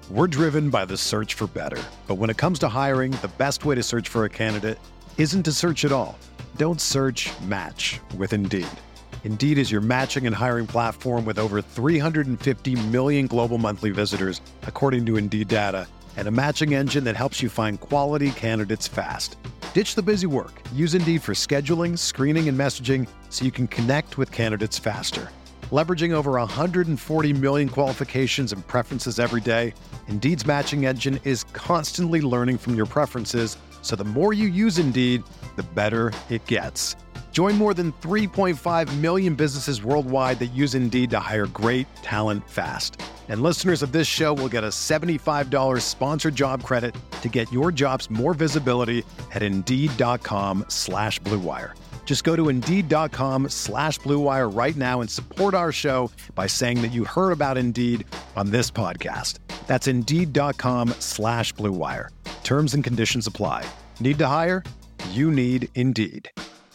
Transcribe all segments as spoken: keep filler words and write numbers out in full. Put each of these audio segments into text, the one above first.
We're driven by the search for better. But when it comes to hiring, the best way to search for a candidate isn't to search at all. Don't search, match with Indeed. Indeed is your matching and hiring platform with over three hundred fifty million global monthly visitors, according to Indeed data, and a matching engine that helps you find quality candidates fast. Ditch the busy work. Use Indeed for scheduling, screening, and messaging so you can connect with candidates faster. Leveraging over one hundred forty million qualifications and preferences every day, Indeed's matching engine is constantly learning from your preferences, so the more you use Indeed, the better it gets. Join more than three point five million businesses worldwide that use Indeed to hire great talent fast. And listeners of this show will get a seventy-five dollars sponsored job credit to get your jobs more visibility at Indeed.com slash Blue Wire. Just go to Indeed.com slash Blue Wire right now and support our show by saying that you heard about Indeed on this podcast. That's Indeed.com slash Blue Wire. Terms and conditions apply. Need to hire? You need Indeed.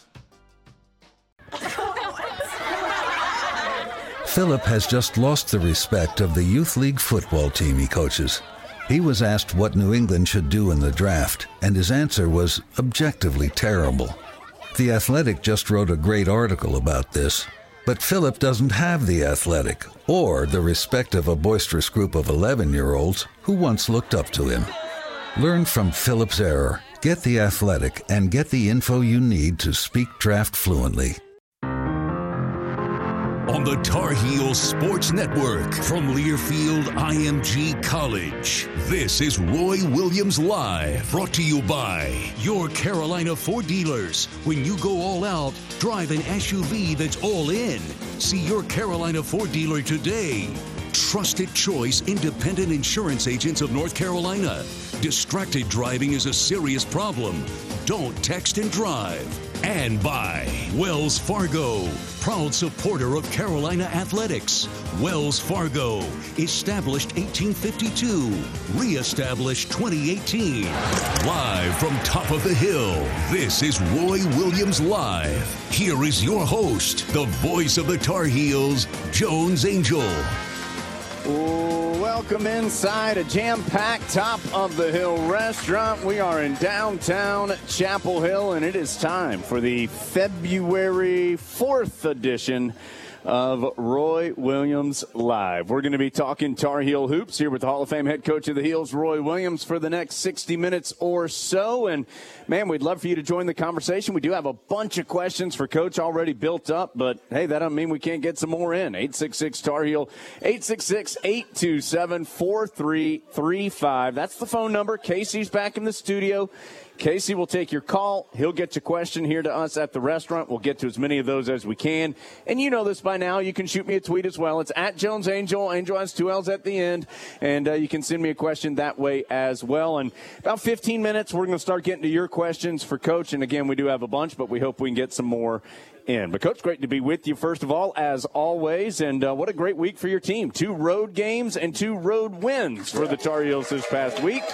Philip has just lost the respect of the youth league football team he coaches. He was asked what New England should do in the draft, and his answer was objectively terrible. The Athletic just wrote a great article about this, but Philip doesn't have the Athletic or the respect of a boisterous group of eleven-year-olds who once looked up to him. Learn from Philip's error, get the Athletic, and get the info you need to speak draft fluently. On the Tar Heels Sports Network from Learfield I M G College, this is Roy Williams Live, brought to you by your Carolina Ford dealers. When you go all out, drive an S U V that's all in. See your Carolina Ford dealer today. Trusted Choice Independent Insurance Agents of North Carolina. Distracted driving is a serious problem. Don't text and drive. And by Wells Fargo, proud supporter of Carolina Athletics. Wells Fargo, established eighteen fifty-two, re-established twenty eighteen. Live from top of the hill, this is Roy Williams Live. Here is your host, the voice of the Tar Heels, Jones Angell. Welcome inside a jam-packed Top of the Hill restaurant. We are in downtown Chapel Hill, and it is time for the February fourth edition of Roy Williams Live. We're going to be talking Tar Heel hoops here with the Hall of Fame head coach of the Heels, Roy Williams, for the next sixty minutes or so. And, man, we'd love for you to join the conversation. We do have a bunch of questions for Coach already built up, but, hey, that doesn't mean we can't get some more in. eight six six Tar Heel, eight six six, eight two seven, four three three five. That's the phone number. Casey's back in the studio. Casey will take your call. He'll get your question here to us at the restaurant. We'll get to as many of those as we can. And you know this by now. You can shoot me a tweet as well. It's at Jones Angell. Angell has two L's at the end. And uh, you can send me a question that way as well. And about fifteen minutes, we're going to start getting to your questions for Coach. And, again, we do have a bunch, but we hope we can get some more in. But, Coach, great to be with you, first of all, as always. And uh, what a great week for your team. Two road games and two road wins for the Tar Heels this past week.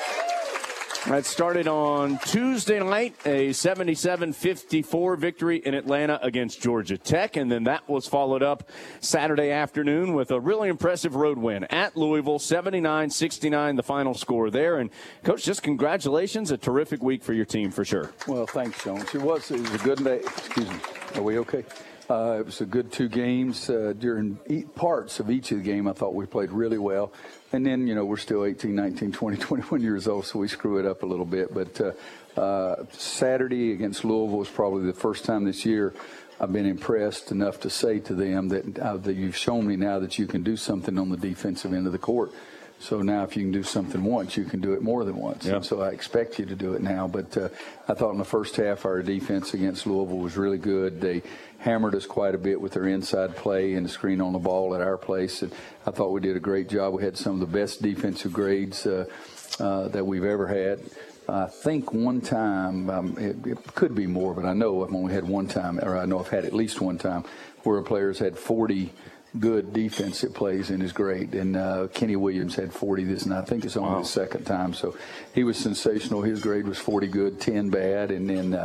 That started on Tuesday night, a seventy-seven fifty-four victory in Atlanta against Georgia Tech, and then that was followed up Saturday afternoon with a really impressive road win at Louisville, seventy-nine sixty-nine, the final score there. And, Coach, just congratulations, a terrific week for your team for sure. Well, thanks, Jones. It was, it was a good day. Excuse me. Are we okay? Uh, it was a good two games. Uh, during e- parts of each of the game, I thought we played really well. And then, you know, we're still eighteen, nineteen, twenty, twenty-one years old, so we screw it up a little bit. But uh, uh, Saturday against Louisville was probably the first time this year I've been impressed enough to say to them that, uh, that you've shown me now that you can do something on the defensive end of the court. So now if you can do something once, you can do it more than once. Yep. And so I expect you to do it now. But uh, I thought in the first half our defense against Louisville was really good. They hammered us quite a bit with their inside play and the screen on the ball at our place. And I thought we did a great job. We had some of the best defensive grades uh, uh, that we've ever had. I think one time, um, it, it could be more, but I know I've only had one time, or I know I've had at least one time, where a player's had forty good defensive plays in his grade. And uh, Kenny Williams had forty this, and I think it's only wow. the second time. So he was sensational. His grade was forty good, ten bad. And then uh,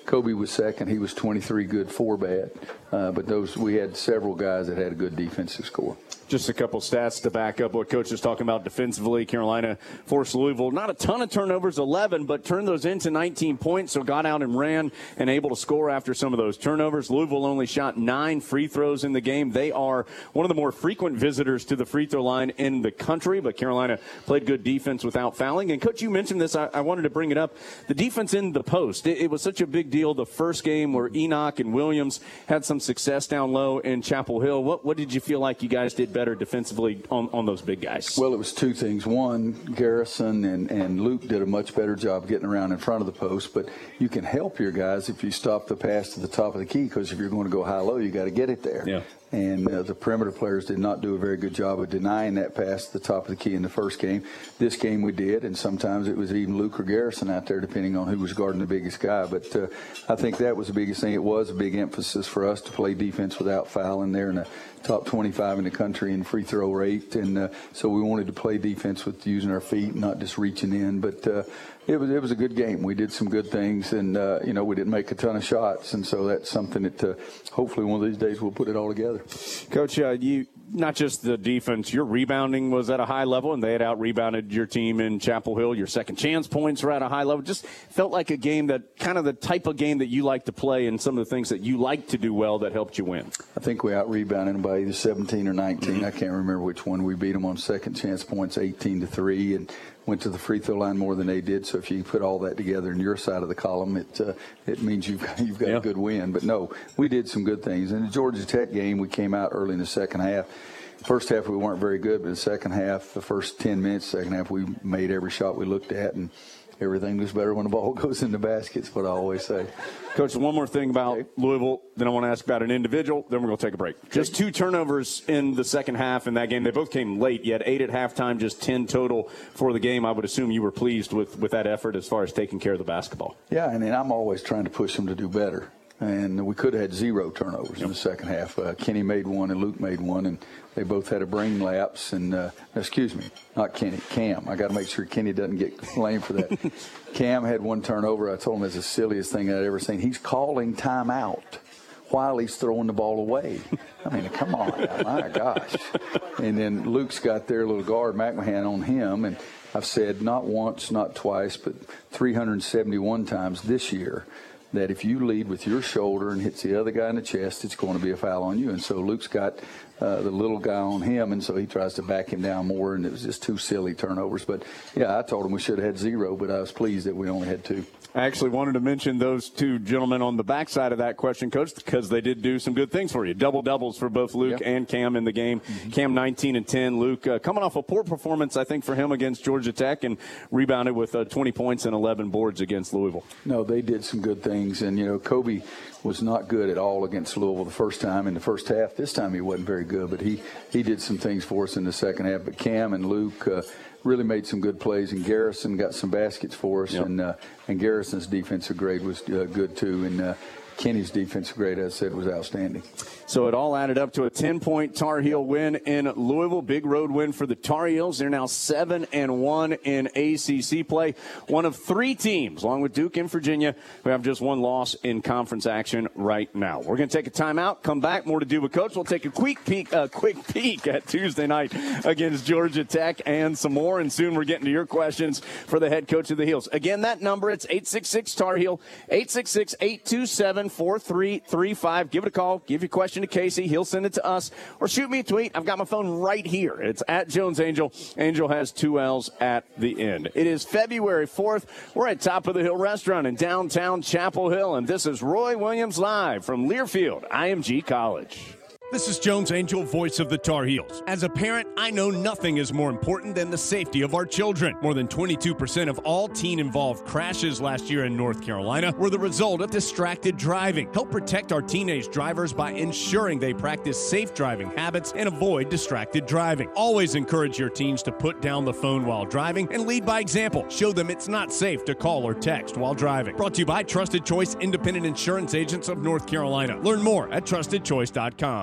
Kobe was second. He was twenty-three good, four bad. Uh, but those we had several guys that had a good defensive score. Just a couple stats to back up what Coach is talking about defensively. Carolina forced Louisville not a ton of turnovers, eleven, but turned those into nineteen points, so got out and ran and able to score after some of those turnovers. Louisville only shot nine free throws in the game. They are one of the more frequent visitors to the free throw line in the country, but Carolina played good defense without fouling. And, Coach, you mentioned this. I, I wanted to bring it up. The defense in the post, it, it was such a big deal the first game where Enoch and Williams had some success down low in Chapel Hill. What, what did you feel like you guys did better defensively on, on those big guys? Well, it was two things. One, Garrison and, and Luke did a much better job getting around in front of the post, but you can help your guys if you stop the pass to the top of the key, because if you're going to go high-low, you got to get it there. Yeah. And uh, the perimeter players did not do a very good job of denying that pass to the top of the key in the first game. This game we did, and sometimes it was even Luke or Garrison out there, depending on who was guarding the biggest guy. But uh, I think that was the biggest thing. It was a big emphasis for us to play defense without fouling. There in the top twenty-five in the country in free throw rate, and uh, so we wanted to play defense with using our feet, not just reaching in. But uh, it was it was a good game. We did some good things, and uh, you know we didn't make a ton of shots, and so that's something that uh, hopefully one of these days we'll put it all together. Coach, uh, you not just the defense, your rebounding was at a high level, and they had out-rebounded your team in Chapel Hill. Your second chance points were at a high level. Just felt like a game that kind of the type of game that you like to play, and some of the things that you like to do well that helped you win. I think we out-rebounded them by either seventeen or nineteen. Mm-hmm. I can't remember which one. We beat them on second chance points eighteen to three, and went to the free throw line more than they did. So if you put all that together in your side of the column, it uh, it means you've got, you've got yeah. a good win. But no, we did some good things. In the Georgia Tech game, we came out early in the second half. First half we weren't very good, but the second half, the first ten minutes, second half, we made every shot we looked at, and everything was better when the ball goes in the basket. Is what I always say. Coach, one more thing about okay. Louisville, then I want to ask about an individual, then we're going to take a break. Okay. Just two turnovers in the second half in that game. They both came late. You had eight at halftime, just ten total for the game. I would assume you were pleased with, with that effort as far as taking care of the basketball. Yeah, and, and I'm always trying to push them to do better. And we could have had zero turnovers yep. in the second half. Uh, Kenny made one and Luke made one, and they both had a brain lapse. And uh, excuse me, not Kenny, Cam. I got to make sure Kenny doesn't get blamed for that. Cam had one turnover. I told him it's the silliest thing I'd ever seen. He's calling timeout while he's throwing the ball away. I mean, come on, now, my gosh. And then Luke's got their little guard, McMahon, on him, and I've said not once, not twice, but three hundred seventy-one times this year that if you lead with your shoulder and hits the other guy in the chest, it's going to be a foul on you. And so Luke's got uh, the little guy on him, and so he tries to back him down more, and it was just two silly turnovers. But, yeah, I told him we should have had zero, but I was pleased that we only had two. I actually wanted to mention those two gentlemen on the backside of that question, Coach, because they did do some good things for you. Double-doubles for both Luke yep. and Cam in the game. Mm-hmm. Cam nineteen and ten. Luke uh, coming off a poor performance, I think, for him against Georgia Tech, and rebounded with uh, twenty points and eleven boards against Louisville. No, they did some good things. And, you know, Kobe was not good at all against Louisville the first time in the first half. This time he wasn't very good, but he, he did some things for us in the second half. But Cam and Luke uh, really made some good plays, and Garrison got some baskets for us, yep. and uh, and Garrison's defensive grade was uh, good too, and uh, Kenny's defensive grade, as I said, was outstanding. So it all added up to a ten-point Tar Heel win in Louisville. Big road win for the Tar Heels. They're now seven and one in A C C play. One of three teams, along with Duke and Virginia, who have just one loss in conference action right now. We're going to take a timeout, come back, more to do with Coach. We'll take a quick peek, uh, quick peek at Tuesday night against Georgia Tech and some more. And soon we're getting to your questions for the head coach of the Heels. Again, that number, it's eight six six Tar Heel, eight six six, eight two seven, four three three five. Give it a call. Give your question to Casey. He'll send it to us, or shoot me a tweet. I've got my phone right here. It's at Jones Angel. Angel has two L's at the end. It is February fourth. We're at Top of the Hill Restaurant in downtown Chapel Hill, and this is Roy Williams live from Learfield I M G College. This is Jones Angel, voice of the Tar Heels. As a parent, I know nothing is more important than the safety of our children. More than twenty-two percent of all teen-involved crashes last year in North Carolina were the result of distracted driving. Help protect our teenage drivers by ensuring they practice safe driving habits and avoid distracted driving. Always encourage your teens to put down the phone while driving and lead by example. Show them it's not safe to call or text while driving. Brought to you by Trusted Choice Independent Insurance Agents of North Carolina. Learn more at trusted choice dot com.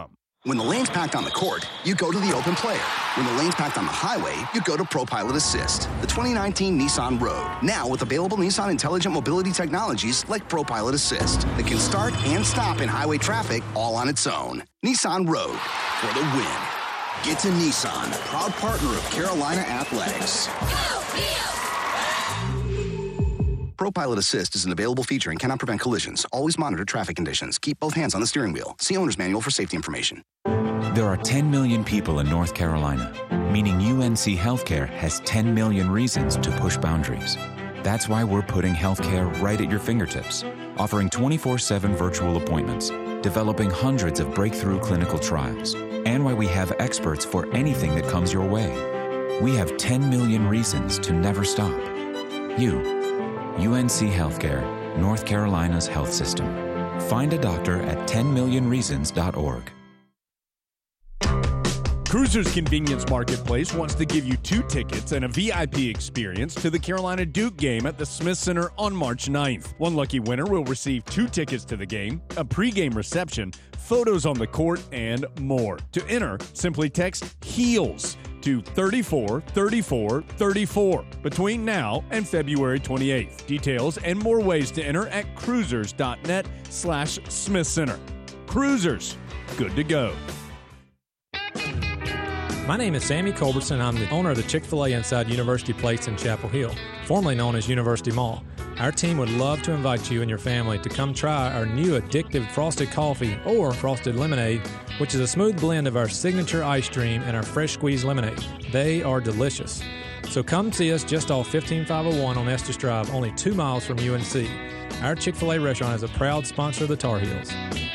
When the lane's packed on the court, you go to the open player. When the lane's packed on the highway, you go to ProPilot Assist, the twenty nineteen Nissan Rogue. Now with available Nissan intelligent mobility technologies like ProPilot Assist that can start and stop in highway traffic all on its own. Nissan Rogue, for the win. Get to Nissan, proud partner of Carolina Athletics. ProPilot Assist is an available feature and cannot prevent collisions. Always monitor traffic conditions. Keep both hands on the steering wheel. See owner's manual for safety information. There are ten million people in North Carolina, meaning U N C Healthcare has ten million reasons to push boundaries. That's why we're putting healthcare right at your fingertips, offering twenty-four seven virtual appointments, developing hundreds of breakthrough clinical trials, and why we have experts for anything that comes your way. We have ten million reasons to never stop. You. U N C Healthcare, North Carolina's health system. Find a doctor at ten million reasons dot org. Cruisers Convenience Marketplace wants to give you two tickets and a V I P experience to the Carolina Duke game at the Smith Center on March ninth. One lucky winner will receive two tickets to the game, a pregame reception, photos on the court, and more. To enter, simply text HEELS to thirty-four thirty-four thirty-four between now and February twenty-eighth. Details and more ways to enter at cruisers.net slash Smith Center. Cruisers, good to go. My name is Sammy Culbertson. I'm the owner of the Chick-fil-A inside University Place in Chapel Hill, formerly known as University Mall. Our team would love to invite you and your family to come try our new addictive frosted coffee or frosted lemonade, which is a smooth blend of our signature ice cream and our fresh squeezed lemonade. They are delicious. So come see us just off fifteen five oh one on Estes Drive, only two miles from U N C. Our Chick-fil-A restaurant is a proud sponsor of the Tar Heels.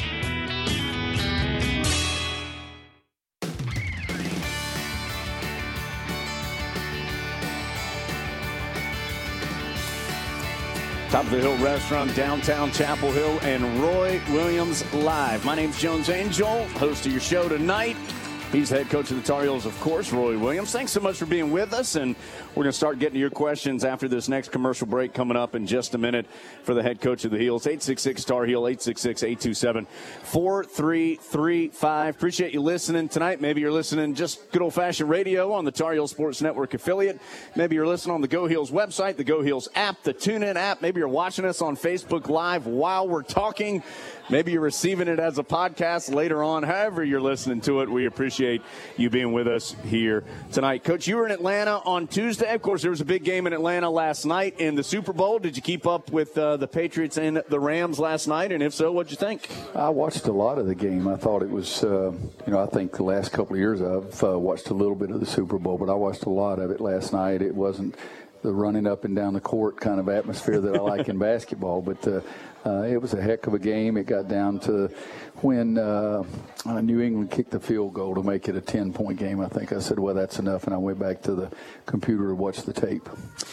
Top of the Hill Restaurant, downtown Chapel Hill, and Roy Williams live. My name's Jones Angel, host of your show tonight. He's the head coach of the Tar Heels, of course, Roy Williams. Thanks so much for being with us, and we're going to start getting to your questions after this next commercial break coming up in just a minute for the head coach of the Heels. eight six six Tar Heel, eight six six, eight two seven, four three three five. Appreciate you listening tonight. Maybe you're listening just good old-fashioned radio on the Tar Heel Sports Network affiliate. Maybe you're listening on the Go Heels website, the Go Heels app, the TuneIn app. Maybe you're watching us on Facebook Live while we're talking. Maybe you're receiving it as a podcast later on. However you're listening to it, we appreciate you being with us here tonight. Coach, you were in Atlanta on Tuesday. Of course, there was a big game in Atlanta last night in the Super Bowl. Did you keep up with uh, the Patriots and the Rams last night? And if so, what'd you think? I watched a lot of the game. I thought it was, uh, you know, I think the last couple of years I've uh, watched a little bit of the Super Bowl, but I watched a lot of it last night. It wasn't the running up and down the court kind of atmosphere that I like in basketball, but uh, uh, it was a heck of a game. It got down to when uh, New England kicked the field goal to make it a ten-point game. I think I said, well, that's enough, and I went back to the computer to watch the tape.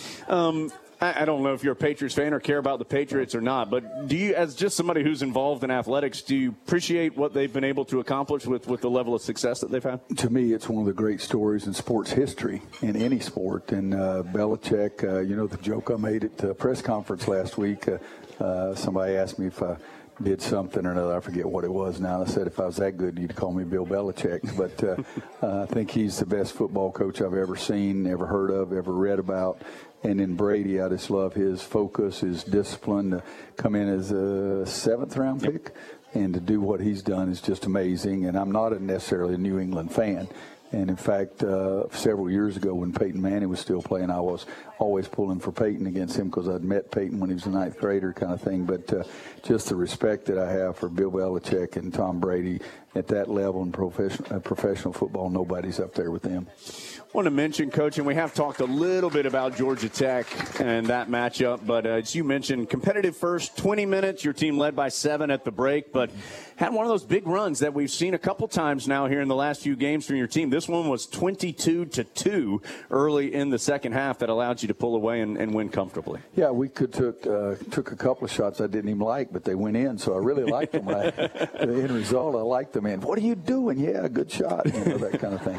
Um, I, I don't know if you're a Patriots fan or care about the Patriots or not, but do you, as just somebody who's involved in athletics, do you appreciate what they've been able to accomplish with, with the level of success that they've had? To me, it's one of the great stories in sports history, in any sport. And uh, Belichick, uh, you know, the joke I made at the press conference last week, uh, uh, somebody asked me if I did something or another. I forget what it was now. I said if I was that good, you'd call me Bill Belichick. But uh, uh, I think he's the best football coach I've ever seen, ever heard of, ever read about. And in Brady, I just love his focus, his discipline to come in as a seventh-round pick. And to do what he's done is just amazing. And I'm not a necessarily a New England fan. And, in fact, uh, several years ago when Peyton Manning was still playing, I was always pulling for Peyton against him because I'd met Peyton when he was a ninth grader kind of thing. But uh, just the respect that I have for Bill Belichick and Tom Brady at that level in professional, uh, professional football, nobody's up there with them. I want to mention, Coach, and we have talked a little bit about Georgia Tech and that matchup, but uh, as you mentioned, competitive first twenty minutes, your team led by seven at the break, but had one of those big runs that we've seen a couple times now here in the last few games from your team. This one was twenty-two to two early in the second half that allowed you to pull away and, and win comfortably. Yeah, we could took uh, took a couple of shots I didn't even like, but they went in, so I really liked them. I, the end result, I liked them. And what are you doing? Yeah, good shot, you know, that kind of thing.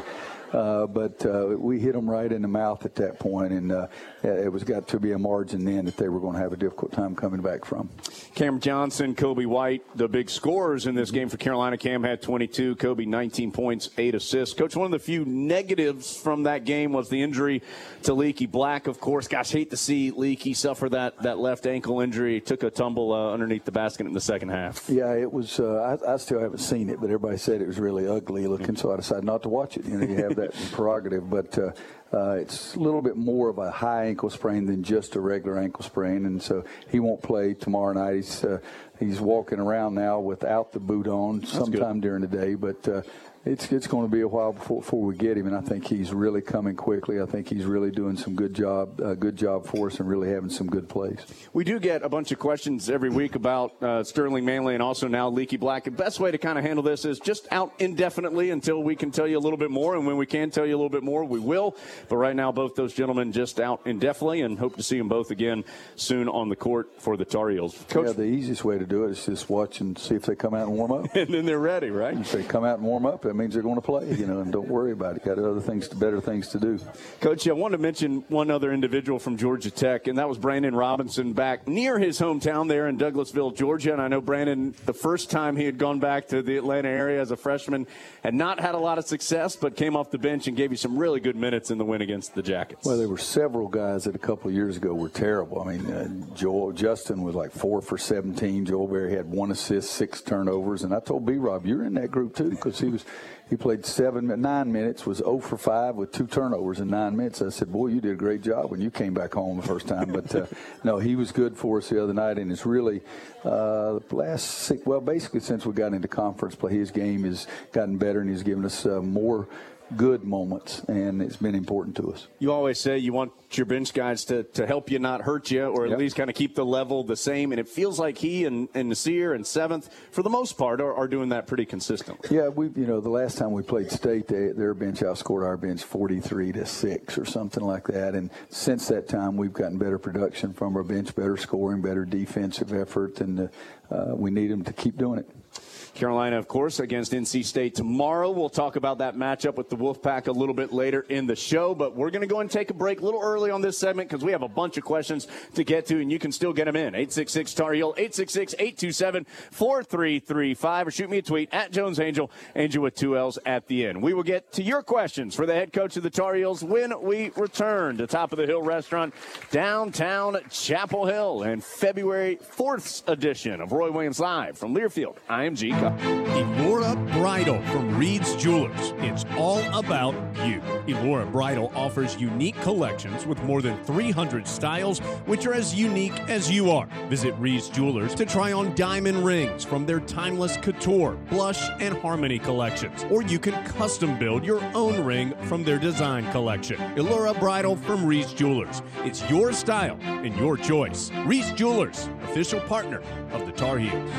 uh, but uh, we hit them right in the mouth at that point, and uh, it was got to be a margin then that they were going to have a difficult time coming back from. Cameron Johnson, Kobe White, the big scorers in this game for Carolina. Cam had twenty-two, Kobe nineteen points, eight assists. Coach, one of the few negatives from that game was the injury to Leaky Black, of course. Gosh, hate to see Leaky suffer that, that left ankle injury. He took a tumble uh, underneath the basket in the second half. Yeah, it was. Uh, I, I still haven't seen it, but everybody said it was really ugly looking, so I decided not to watch it. You know, you have that prerogative, but uh, uh, it's a little bit more of a high ankle sprain than just a regular ankle sprain, and so he won't play tomorrow night. He's uh, he's walking around now without the boot on sometime during the day, but uh, it's it's going to be a while before, before we get him, and I think he's really coming quickly. I think he's really doing some good job, uh, good job for us, and really having some good plays. We do get a bunch of questions every week about uh, Sterling Manley and also now Leaky Black. The best way to kind of handle this is just out indefinitely until we can tell you a little bit more, and when we can tell you a little bit more, we will. But right now, both those gentlemen just out indefinitely, and hope to see them both again soon on the court for the Tar Heels. Coach? Yeah, the easiest way to do it is just watch and see if they come out and warm up. And then they're ready, right? If they come out and warm up, that means they're going to play, you know, and don't worry about it. Got other things, better things to do. Coach, I wanted to mention one other individual from Georgia Tech, and that was Brandon Robinson back near his hometown there in Douglasville, Georgia. And I know Brandon, the first time he had gone back to the Atlanta area as a freshman, had not had a lot of success, but came off the bench and gave you some really good minutes in the win against the Jackets. Well, there were several guys that a couple of years ago were terrible. I mean, uh, Joel Justin was like four for seventeen. Joel Berry had one assist, six turnovers. And I told B-Rob, you're in that group too, because he was – he played seven, nine minutes, was zero for five with two turnovers in nine minutes. I said, boy, you did a great job when you came back home the first time. But, uh, no, he was good for us the other night, and it's really uh, last six, well, basically since we got into conference play, his game has gotten better, and he's given us uh, more good moments, and it's been important to us. You always say you want your bench guys to, to help you, not hurt you, or at yep. least kind of keep the level the same, and it feels like he and, and Nasir and Seventh, for the most part, are, are doing that pretty consistently. Yeah, we you know, the last time we played State, they, their bench outscored our bench forty-three to six or something like that, and since that time, we've gotten better production from our bench, better scoring, better defensive effort, and uh, uh, we need them to keep doing it. Carolina, of course, against N C State tomorrow. We'll talk about that matchup with the Wolfpack a little bit later in the show, but we're going to go and take a break a little early on this segment because we have a bunch of questions to get to, and you can still get them in. eight six six Tar Heel, eight six six, eight two seven, four three three five, or shoot me a tweet at Jones Angel, Angel with two L's at the end. We will get to your questions for the head coach of the Tar Heels when we return to Top of the Hill Restaurant, downtown Chapel Hill, and February fourth edition of Roy Williams Live from Learfield I M G. Elora Bridal from Reed's Jewelers. It's all about you. Elora Bridal offers unique collections with more than three hundred styles, which are as unique as you are. Visit Reed's Jewelers to try on diamond rings from their timeless couture, blush, and harmony collections. Or you can custom build your own ring from their design collection. Elora Bridal from Reed's Jewelers. It's your style and your choice. Reed's Jewelers, official partner of the Tar Heels.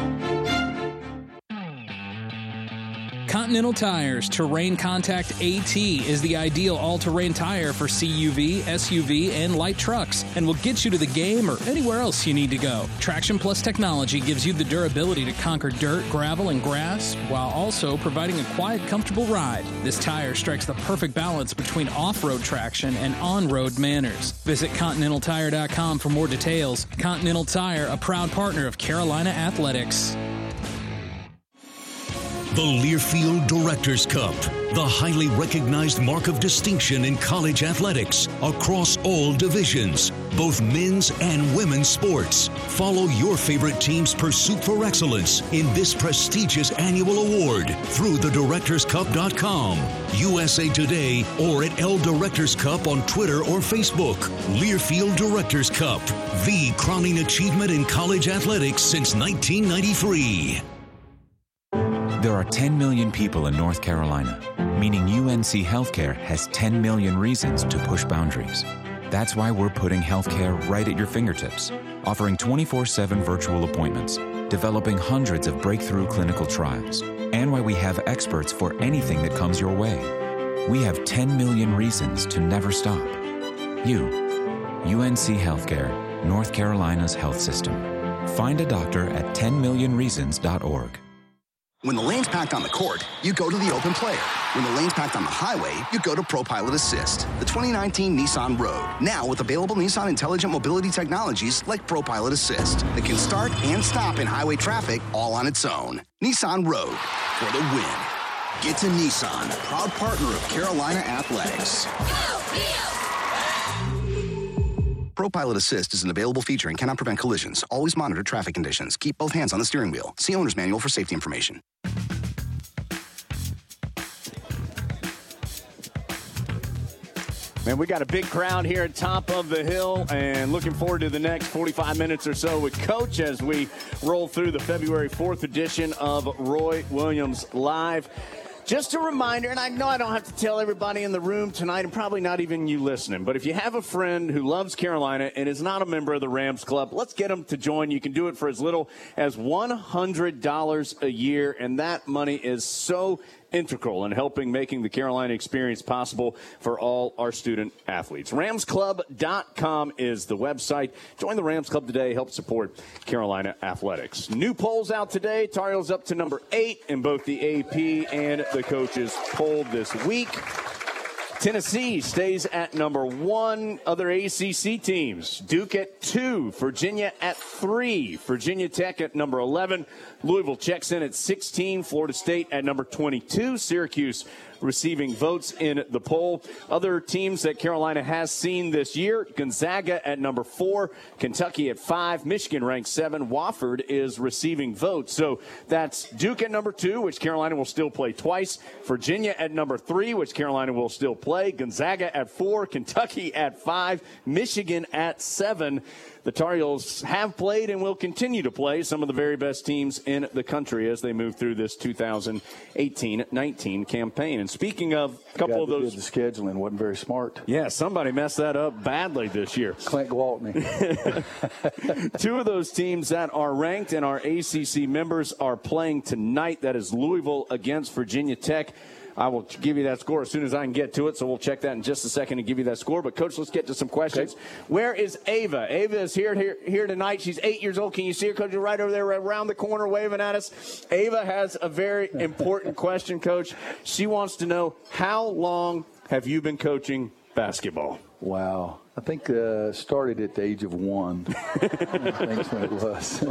Continental Tire's Terrain Contact AT is the ideal all-terrain tire for C U V, S U V, and light trucks, and will get you to the game or anywhere else you need to go. Traction Plus technology gives you the durability to conquer dirt, gravel, and grass, while also providing a quiet, comfortable ride. This tire strikes the perfect balance between off-road traction and on-road manners. Visit Continental Tire dot com for more details. Continental Tire, a proud partner of Carolina Athletics. The Learfield Directors Cup, the highly recognized mark of distinction in college athletics across all divisions, both men's and women's sports. Follow your favorite team's pursuit for excellence in this prestigious annual award through the directors cup dot com, U S A Today, or at L Directors Cup on Twitter or Facebook. Learfield Directors Cup, the crowning achievement in college athletics since nineteen ninety-three. There are ten million people in North Carolina, meaning U N C Healthcare has ten million reasons to push boundaries. That's why we're putting healthcare right at your fingertips, offering twenty-four seven virtual appointments, developing hundreds of breakthrough clinical trials, and why we have experts for anything that comes your way. We have ten million reasons to never stop. You, U N C Healthcare, North Carolina's health system. Find a doctor at ten million reasons dot org. When the lane's packed on the court, you go to the open player. When the lane's packed on the highway, you go to ProPilot Assist, the twenty nineteen Nissan Rogue. Now with available Nissan intelligent mobility technologies like ProPilot Assist that can start and stop in highway traffic all on its own. Nissan Rogue for the win. Get to Nissan, proud partner of Carolina Athletics. ProPilot Assist is an available feature and cannot prevent collisions. Always monitor traffic conditions. Keep both hands on the steering wheel. See owner's manual for safety information. Man, we got a big crowd here at Top of the Hill, and looking forward to the next forty-five minutes or so with Coach as we roll through the February fourth edition of Roy Williams Live. Just a reminder, and I know I don't have to tell everybody in the room tonight, and probably not even you listening, but if you have a friend who loves Carolina and is not a member of the Rams Club, let's get them to join. You can do it for as little as one hundred dollars a year, and that money is so integral in helping making the Carolina experience possible for all our student athletes. Rams Club dot com is the website. Join the Rams Club today. Help support Carolina athletics. New polls out today. Tar Heels up to number eight in both the A P and the coaches poll this week. Tennessee stays at number one. Other A C C teams, Duke at two, Virginia at three, Virginia Tech at number eleven, Louisville checks in at sixteen, Florida State at number twenty-two, Syracuse receiving votes in the poll. Other teams that Carolina has seen this year, Gonzaga at number four, Kentucky at five, Michigan ranked seven, Wofford is receiving votes. So that's Duke at number two, which Carolina will still play twice, Virginia at number three, which Carolina will still play, Gonzaga at four, Kentucky at five, Michigan at seven. The Tar Heels have played and will continue to play some of the very best teams in the country as they move through this two thousand eighteen nineteen campaign. And speaking of a couple of those, the scheduling wasn't very smart. Yeah, somebody messed that up badly this year. Clint Gwaltney. Two of those teams that are ranked and are A C C members are playing tonight. That is Louisville against Virginia Tech. I will give you that score as soon as I can get to it, so we'll check that in just a second and give you that score. But, Coach, let's get to some questions. Okay. Where is Ava? Ava is here, here here tonight. She's eight years old. Can you see her, Coach? You're right over there, right around the corner, waving at us. Ava has a very important question, Coach. She wants to know, how long have you been coaching basketball? Wow. I think uh, started at the age of one. I think that's when it was.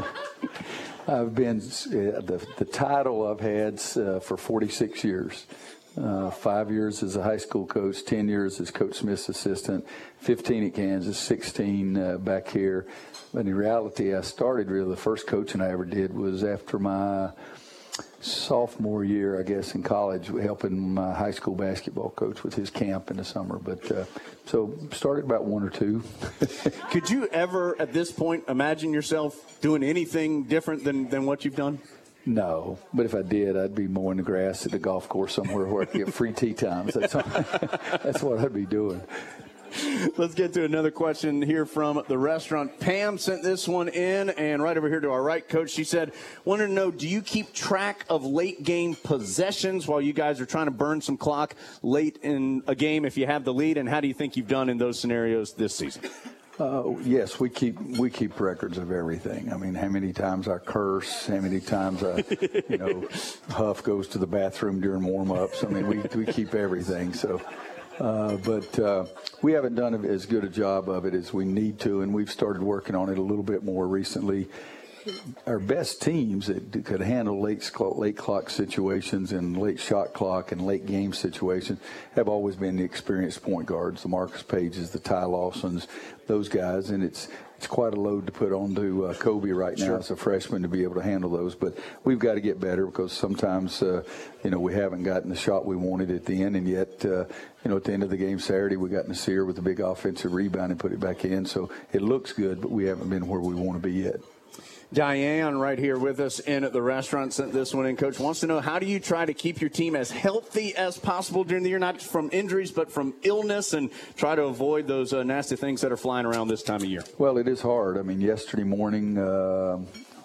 I've been uh, the the title I've had uh, for forty-six years. Uh, five years as a high school coach, ten years as Coach Smith's assistant, fifteen at Kansas, sixteen uh, back here. But in reality, I started really, the first coaching I ever did was after my sophomore year, I guess, in college, helping my high school basketball coach with his camp in the summer. But uh, so started about one or two. Could you ever, at this point, imagine yourself doing anything different than, than what you've done? No, but if I did, I'd be mowing the grass at the golf course somewhere where I could get free tee times. That's, that's what I'd be doing. Let's get to another question here from the restaurant. Pam sent this one in, and right over here to our right, Coach, she said, wanted to know, do you keep track of late game possessions while you guys are trying to burn some clock late in a game if you have the lead, and how do you think you've done in those scenarios this season? Uh, yes, we keep we keep records of everything. I mean, how many times I curse, how many times I, you know, Huff goes to the bathroom during warm-ups. I mean, we we keep everything. So, uh, but uh, we haven't done as good a job of it as we need to, and we've started working on it a little bit more recently. Our best teams that could handle late late clock situations and late shot clock and late game situations have always been the experienced point guards, the Marcus Pages, the Ty Lawsons, those guys. And it's it's quite a load to put onto uh, Kobe right now sure. as a freshman to be able to handle those. But we've got to get better because sometimes, uh, you know, we haven't gotten the shot we wanted at the end. And yet, uh, you know, at the end of the game Saturday, we got Nasir with a big offensive rebound and put it back in. So it looks good, but we haven't been where we want to be yet. Diane, right here with us in at the restaurant, sent this one in. Coach wants to know, how do you try to keep your team as healthy as possible during the year, not just from injuries, but from illness, and try to avoid those uh, nasty things that are flying around this time of year? Well, it is hard. I mean, yesterday morning, uh,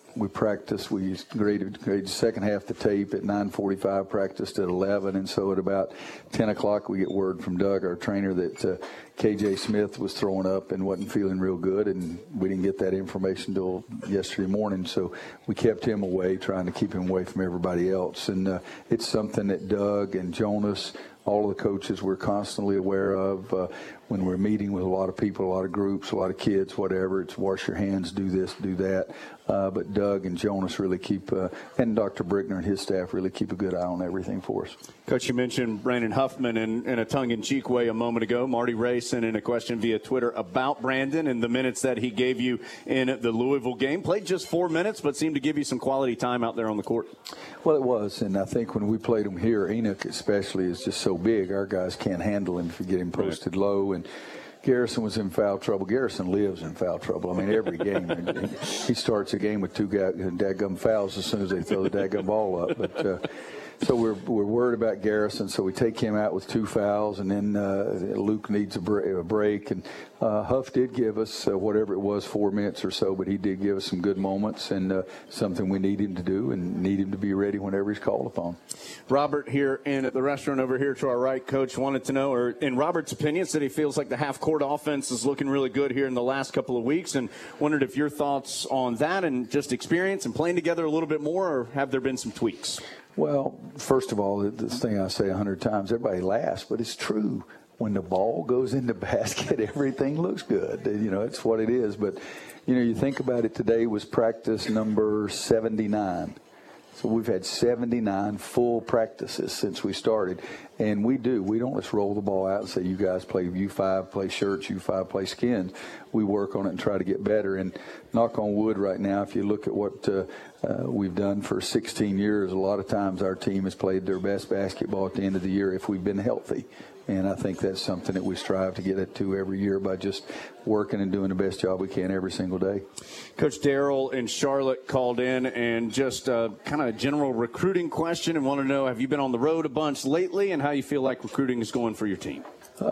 we practiced. We graded, graded second half the tape at nine forty-five, practiced at eleven, and so at about ten o'clock we get word from Doug, our trainer, that uh, K J Smith was throwing up and wasn't feeling real good, and we didn't get that information until yesterday morning, so we kept him away, trying to keep him away from everybody else. And uh, it's something that Doug and Jonas, all of the coaches, we're constantly aware of uh, when we're meeting with a lot of people, a lot of groups, a lot of kids, whatever. It's wash your hands, do this, do that. Uh, but Doug and Jonas really keep, uh, and Doctor Brickner and his staff really keep a good eye on everything for us. Coach, you mentioned Brandon Huffman in, in a tongue-in-cheek way a moment ago. Marty Ray sent in a question via Twitter about Brandon and the minutes that he gave you in the Louisville game. Played just four minutes, but seemed to give you some quality time out there on the court. Well, it was, and I think when we played him here, Enoch especially is just so big, our guys can't handle him if you get him posted right low. And Garrison was in foul trouble. Garrison lives in foul trouble. I mean, every game. He starts a game with two dadgum fouls as soon as they throw the dadgum ball up. But uh, so we're we're worried about Garrison, so we take him out with two fouls, and then uh, Luke needs a, bre- a break. And uh, Huff did give us uh, whatever it was, four minutes or so, but he did give us some good moments and uh, something we need him to do and need him to be ready whenever he's called upon. Robert here in at the restaurant over here to our right, Coach, wanted to know, or in Robert's opinion, said he feels like the half-court offense is looking really good here in the last couple of weeks, and wondered if your thoughts on that and just experience and playing together a little bit more, or have there been some tweaks? Well, first of all, this thing I say a hundred times, everybody laughs, but it's true. When the ball goes in the basket, everything looks good. You know, it's what it is. But, you know, you think about it, today was practice number seventy-nine. So we've had seventy-nine full practices since we started. And we do. We don't just roll the ball out and say, you guys play U five, play shirts, U five, play skins. We work on it and try to get better. And knock on wood right now, if you look at what uh, uh, we've done for sixteen years, a lot of times our team has played their best basketball at the end of the year if we've been healthy. And I think that's something that we strive to get it to every year by just working and doing the best job we can every single day. Coach Darrell in Charlotte called in and just uh, kind of a general recruiting question and want to know, have you been on the road a bunch lately and how you feel like recruiting is going for your team?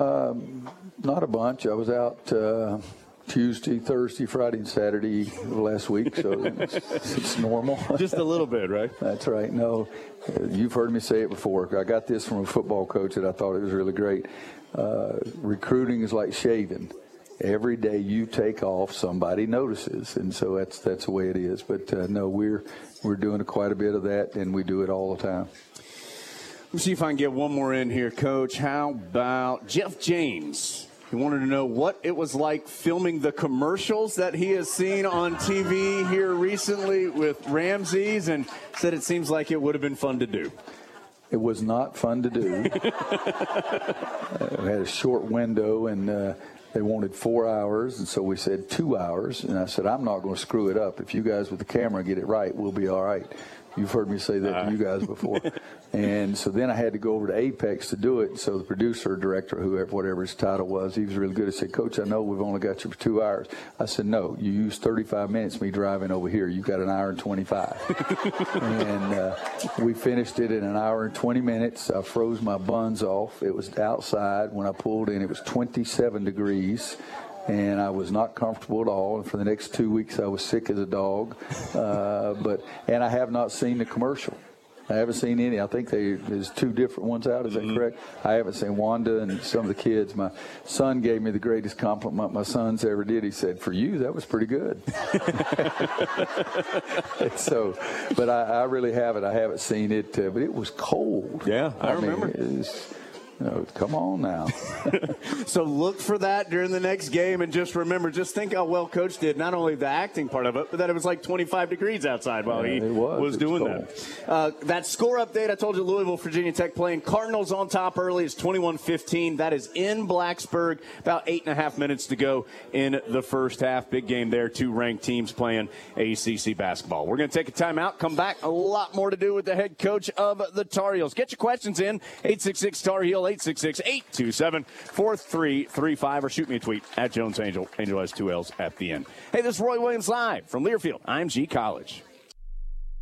Um, not a bunch. I was out uh, Tuesday, Thursday, Friday, and Saturday last week, so it's, it's normal. Just a little bit, right? That's right. No, you've heard me say it before. I got this from a football coach that I thought it was really great. Uh, recruiting is like shaving. Every day you take off, somebody notices, and so that's that's the way it is. But uh, no, we're we're doing quite a bit of that, and we do it all the time. Let me see if I can get one more in here, Coach. How about Jeff James? He wanted to know what it was like filming the commercials that he has seen on T V here recently with Ramsey's, and said it seems like it would have been fun to do. It was not fun to do. uh, we had a short window, and uh, they wanted four hours, and so we said two hours. And I said, I'm not going to screw it up. If you guys with the camera get it right, we'll be all right. You've heard me say that uh. to you guys before. And so then I had to go over to Apex to do it. So the producer, director, whoever, whatever his title was, he was really good. He said, Coach, I know we've only got you for two hours. I said, no, you used thirty-five minutes me driving over here. You got an hour and twenty-five. And uh, we finished it in an hour and twenty minutes. I froze my buns off. It was outside. When I pulled in, it was twenty-seven degrees. And I was not comfortable at all. And for the next two weeks, I was sick as a dog. Uh, but and I have not seen the commercial. I haven't seen any. I think they, there's two different ones out. Is that mm-hmm. correct? I haven't seen Wanda and some of the kids. My son gave me the greatest compliment my son's ever did. He said, for you, that was pretty good. so, but I, I really haven't. I haven't seen it. Uh, but it was cold. Yeah, I, I remember. Mean, it was, No, come on now. So look for that during the next game, and just remember, just think how well Coach did, not only the acting part of it, but that it was like twenty-five degrees outside while yeah, he was, was doing that. Uh, that score update, I told you Louisville, Virginia Tech playing. Cardinals on top early. It's twenty-one fifteen. That is in Blacksburg. About eight and a half minutes to go in the first half. Big game there. Two ranked teams playing A C C basketball. We're going to take a timeout, come back. A lot more to do with the head coach of the Tar Heels. Get your questions in. eight six six Tar Heel. eight six six, eight two seven, four three three five, or shoot me a tweet at Jones Angel. Angel has two L's at the end. Hey, this is Roy Williams live from Learfield I M G College. What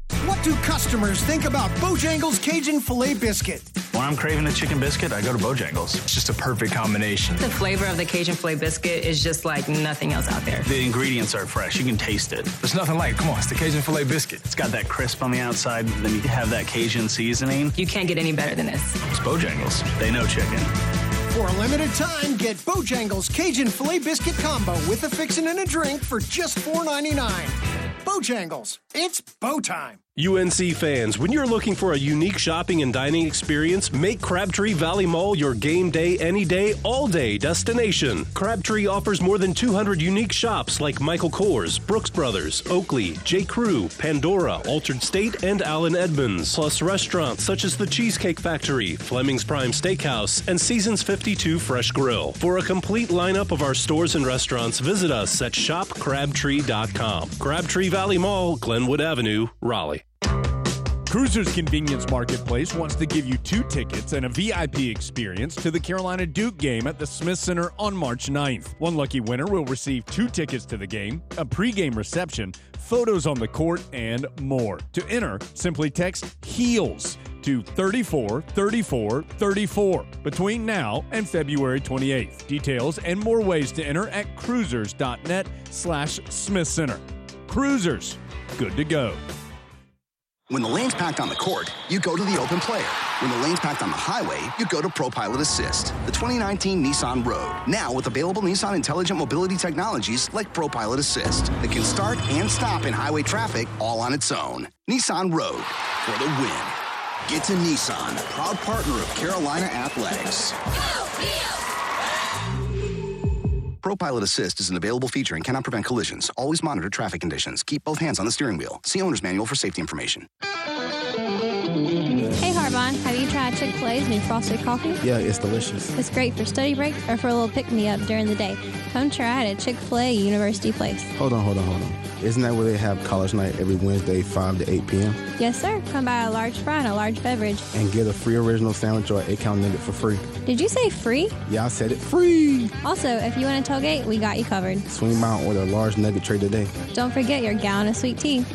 do customers think about Bojangles Cajun Filet Biscuit? When I'm craving a chicken biscuit, I go to Bojangles. It's just a perfect combination. The flavor of the Cajun Filet Biscuit is just like nothing else out there. The ingredients are fresh. You can taste it. There's nothing like it. Come on, it's the Cajun Filet Biscuit. It's got that crisp on the outside, then you have that Cajun seasoning. You can't get any better than this. It's Bojangles. They know chicken. For a limited time, get Bojangles Cajun Filet Biscuit Combo with a fixin' and a drink for just four ninety-nine. Bojangles, it's bow time. U N C fans, when you're looking for a unique shopping and dining experience, make Crabtree Valley Mall your game day, any day, all day destination. Crabtree offers more than two hundred unique shops like Michael Kors, Brooks Brothers, Oakley, J. Crew, Pandora, Altered State, and Allen Edmonds. Plus restaurants such as the Cheesecake Factory, Fleming's Prime Steakhouse, and Seasons fifty-two Fresh Grill. For a complete lineup of our stores and restaurants, visit us at shop crabtree dot com. Crabtree Valley Mall, Glenwood Avenue, Raleigh. Cruisers Convenience Marketplace wants to give you two tickets and a V I P experience to the Carolina Duke game at the Smith Center on March ninth. One lucky winner will receive two tickets to the game, a pregame reception, photos on the court, and more. To enter, simply text HEELS to thirty-four thirty-four thirty-four between now and February twenty-eighth. Details and more ways to enter at cruisers.net slash Smith Center. Cruisers, good to go. When the lane's packed on the court, you go to the open player. When the lane's packed on the highway, you go to ProPilot Assist, the twenty nineteen Nissan Rogue. Now with available Nissan intelligent mobility technologies like ProPilot Assist that can start and stop in highway traffic all on its own. Nissan Rogue for the win. Get to Nissan, proud partner of Carolina Athletics. ProPilot Assist is an available feature and cannot prevent collisions. Always monitor traffic conditions. Keep both hands on the steering wheel. See owner's manual for safety information. Hey, Harbon, have you tried Chick-fil-A's new frosted coffee? Yeah, it's delicious. It's great for study breaks or for a little pick-me-up during the day. Come try it at Chick-fil-A University Place. Hold on, hold on, hold on. Isn't that where they have college night every Wednesday, five to eight p.m.? Yes, sir. Come buy a large fry and a large beverage. And get a free original sandwich or eight-count nugget for free. Did you say free? Yeah, I said it. Free! Also, if you want a tailgate, we got you covered. Swing by and order a large nugget tray today. Don't forget your gallon of sweet tea.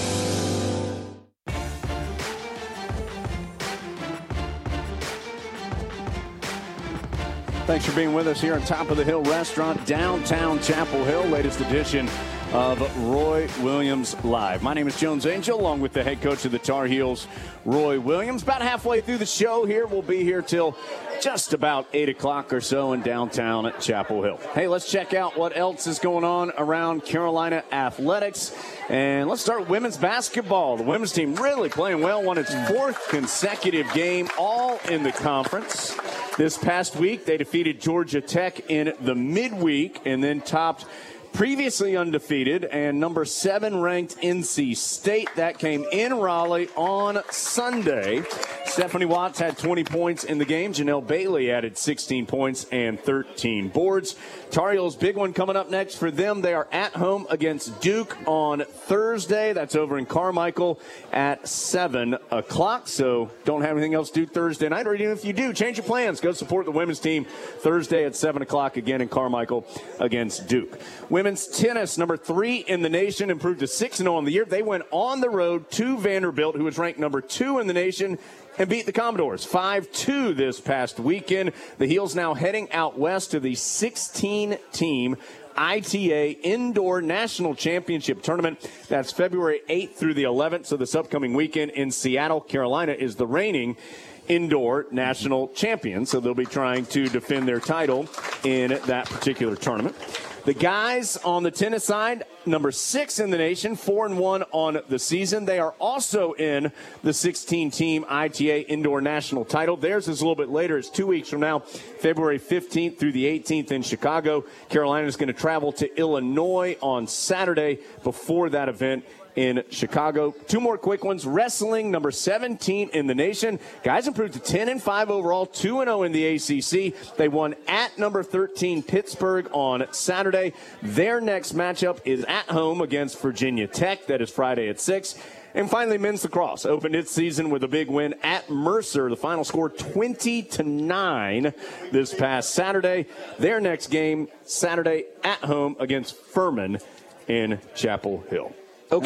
Thanks for being with us here on Top of the Hill Restaurant, downtown Chapel Hill. Latest edition of Roy Williams Live. My name is Jones Angel, along with the head coach of the Tar Heels, Roy Williams. About halfway through the show here. We'll be here till just about eight o'clock or so in downtown at Chapel Hill. Hey, let's check out what else is going on around Carolina athletics. And let's start with women's basketball. The women's team really playing well, won its fourth consecutive game, all in the conference. This past week, they defeated Georgia Tech in the midweek and then topped previously undefeated and number seven ranked N C State. That came in Raleigh on Sunday. Stephanie Watts had twenty points in the game. Janelle Bailey added sixteen points and thirteen boards. Tar Heels, big one coming up next for them. They are at home against Duke on Thursday. That's over in Carmichael at seven o'clock. So don't have anything else to do Thursday night, or even if you do, change your plans. Go support the women's team Thursday at seven o'clock again in Carmichael against Duke. Women's tennis, number three in the nation, improved to six and oh on the year. They went on the road to Vanderbilt, who was ranked number two in the nation, and beat the Commodores five two this past weekend. The Heels now heading out west to the sixteen-team I T A Indoor National Championship Tournament. That's February eighth through the eleventh, so this upcoming weekend in Seattle, Carolina, is the reigning indoor national champion, so they'll be trying to defend their title in that particular tournament. The guys on the tennis side, number six in the nation, four and one on the season. They are also in the sixteen-team I T A Indoor National title. Theirs is a little bit later. It's two weeks from now, February fifteenth through the eighteenth in Chicago. Carolina is going to travel to Illinois on Saturday before that event in Chicago. Two more quick ones. Wrestling, number seventeen in the nation. Guys improved to ten and five overall, two and oh in the A C C. They won at number thirteen Pittsburgh on Saturday. Their next matchup is at home against Virginia Tech. That is Friday at six. And finally, men's lacrosse opened its season with a big win at Mercer. The final score twenty to nine this past Saturday. Their next game Saturday at home against Furman in Chapel Hill. Okay,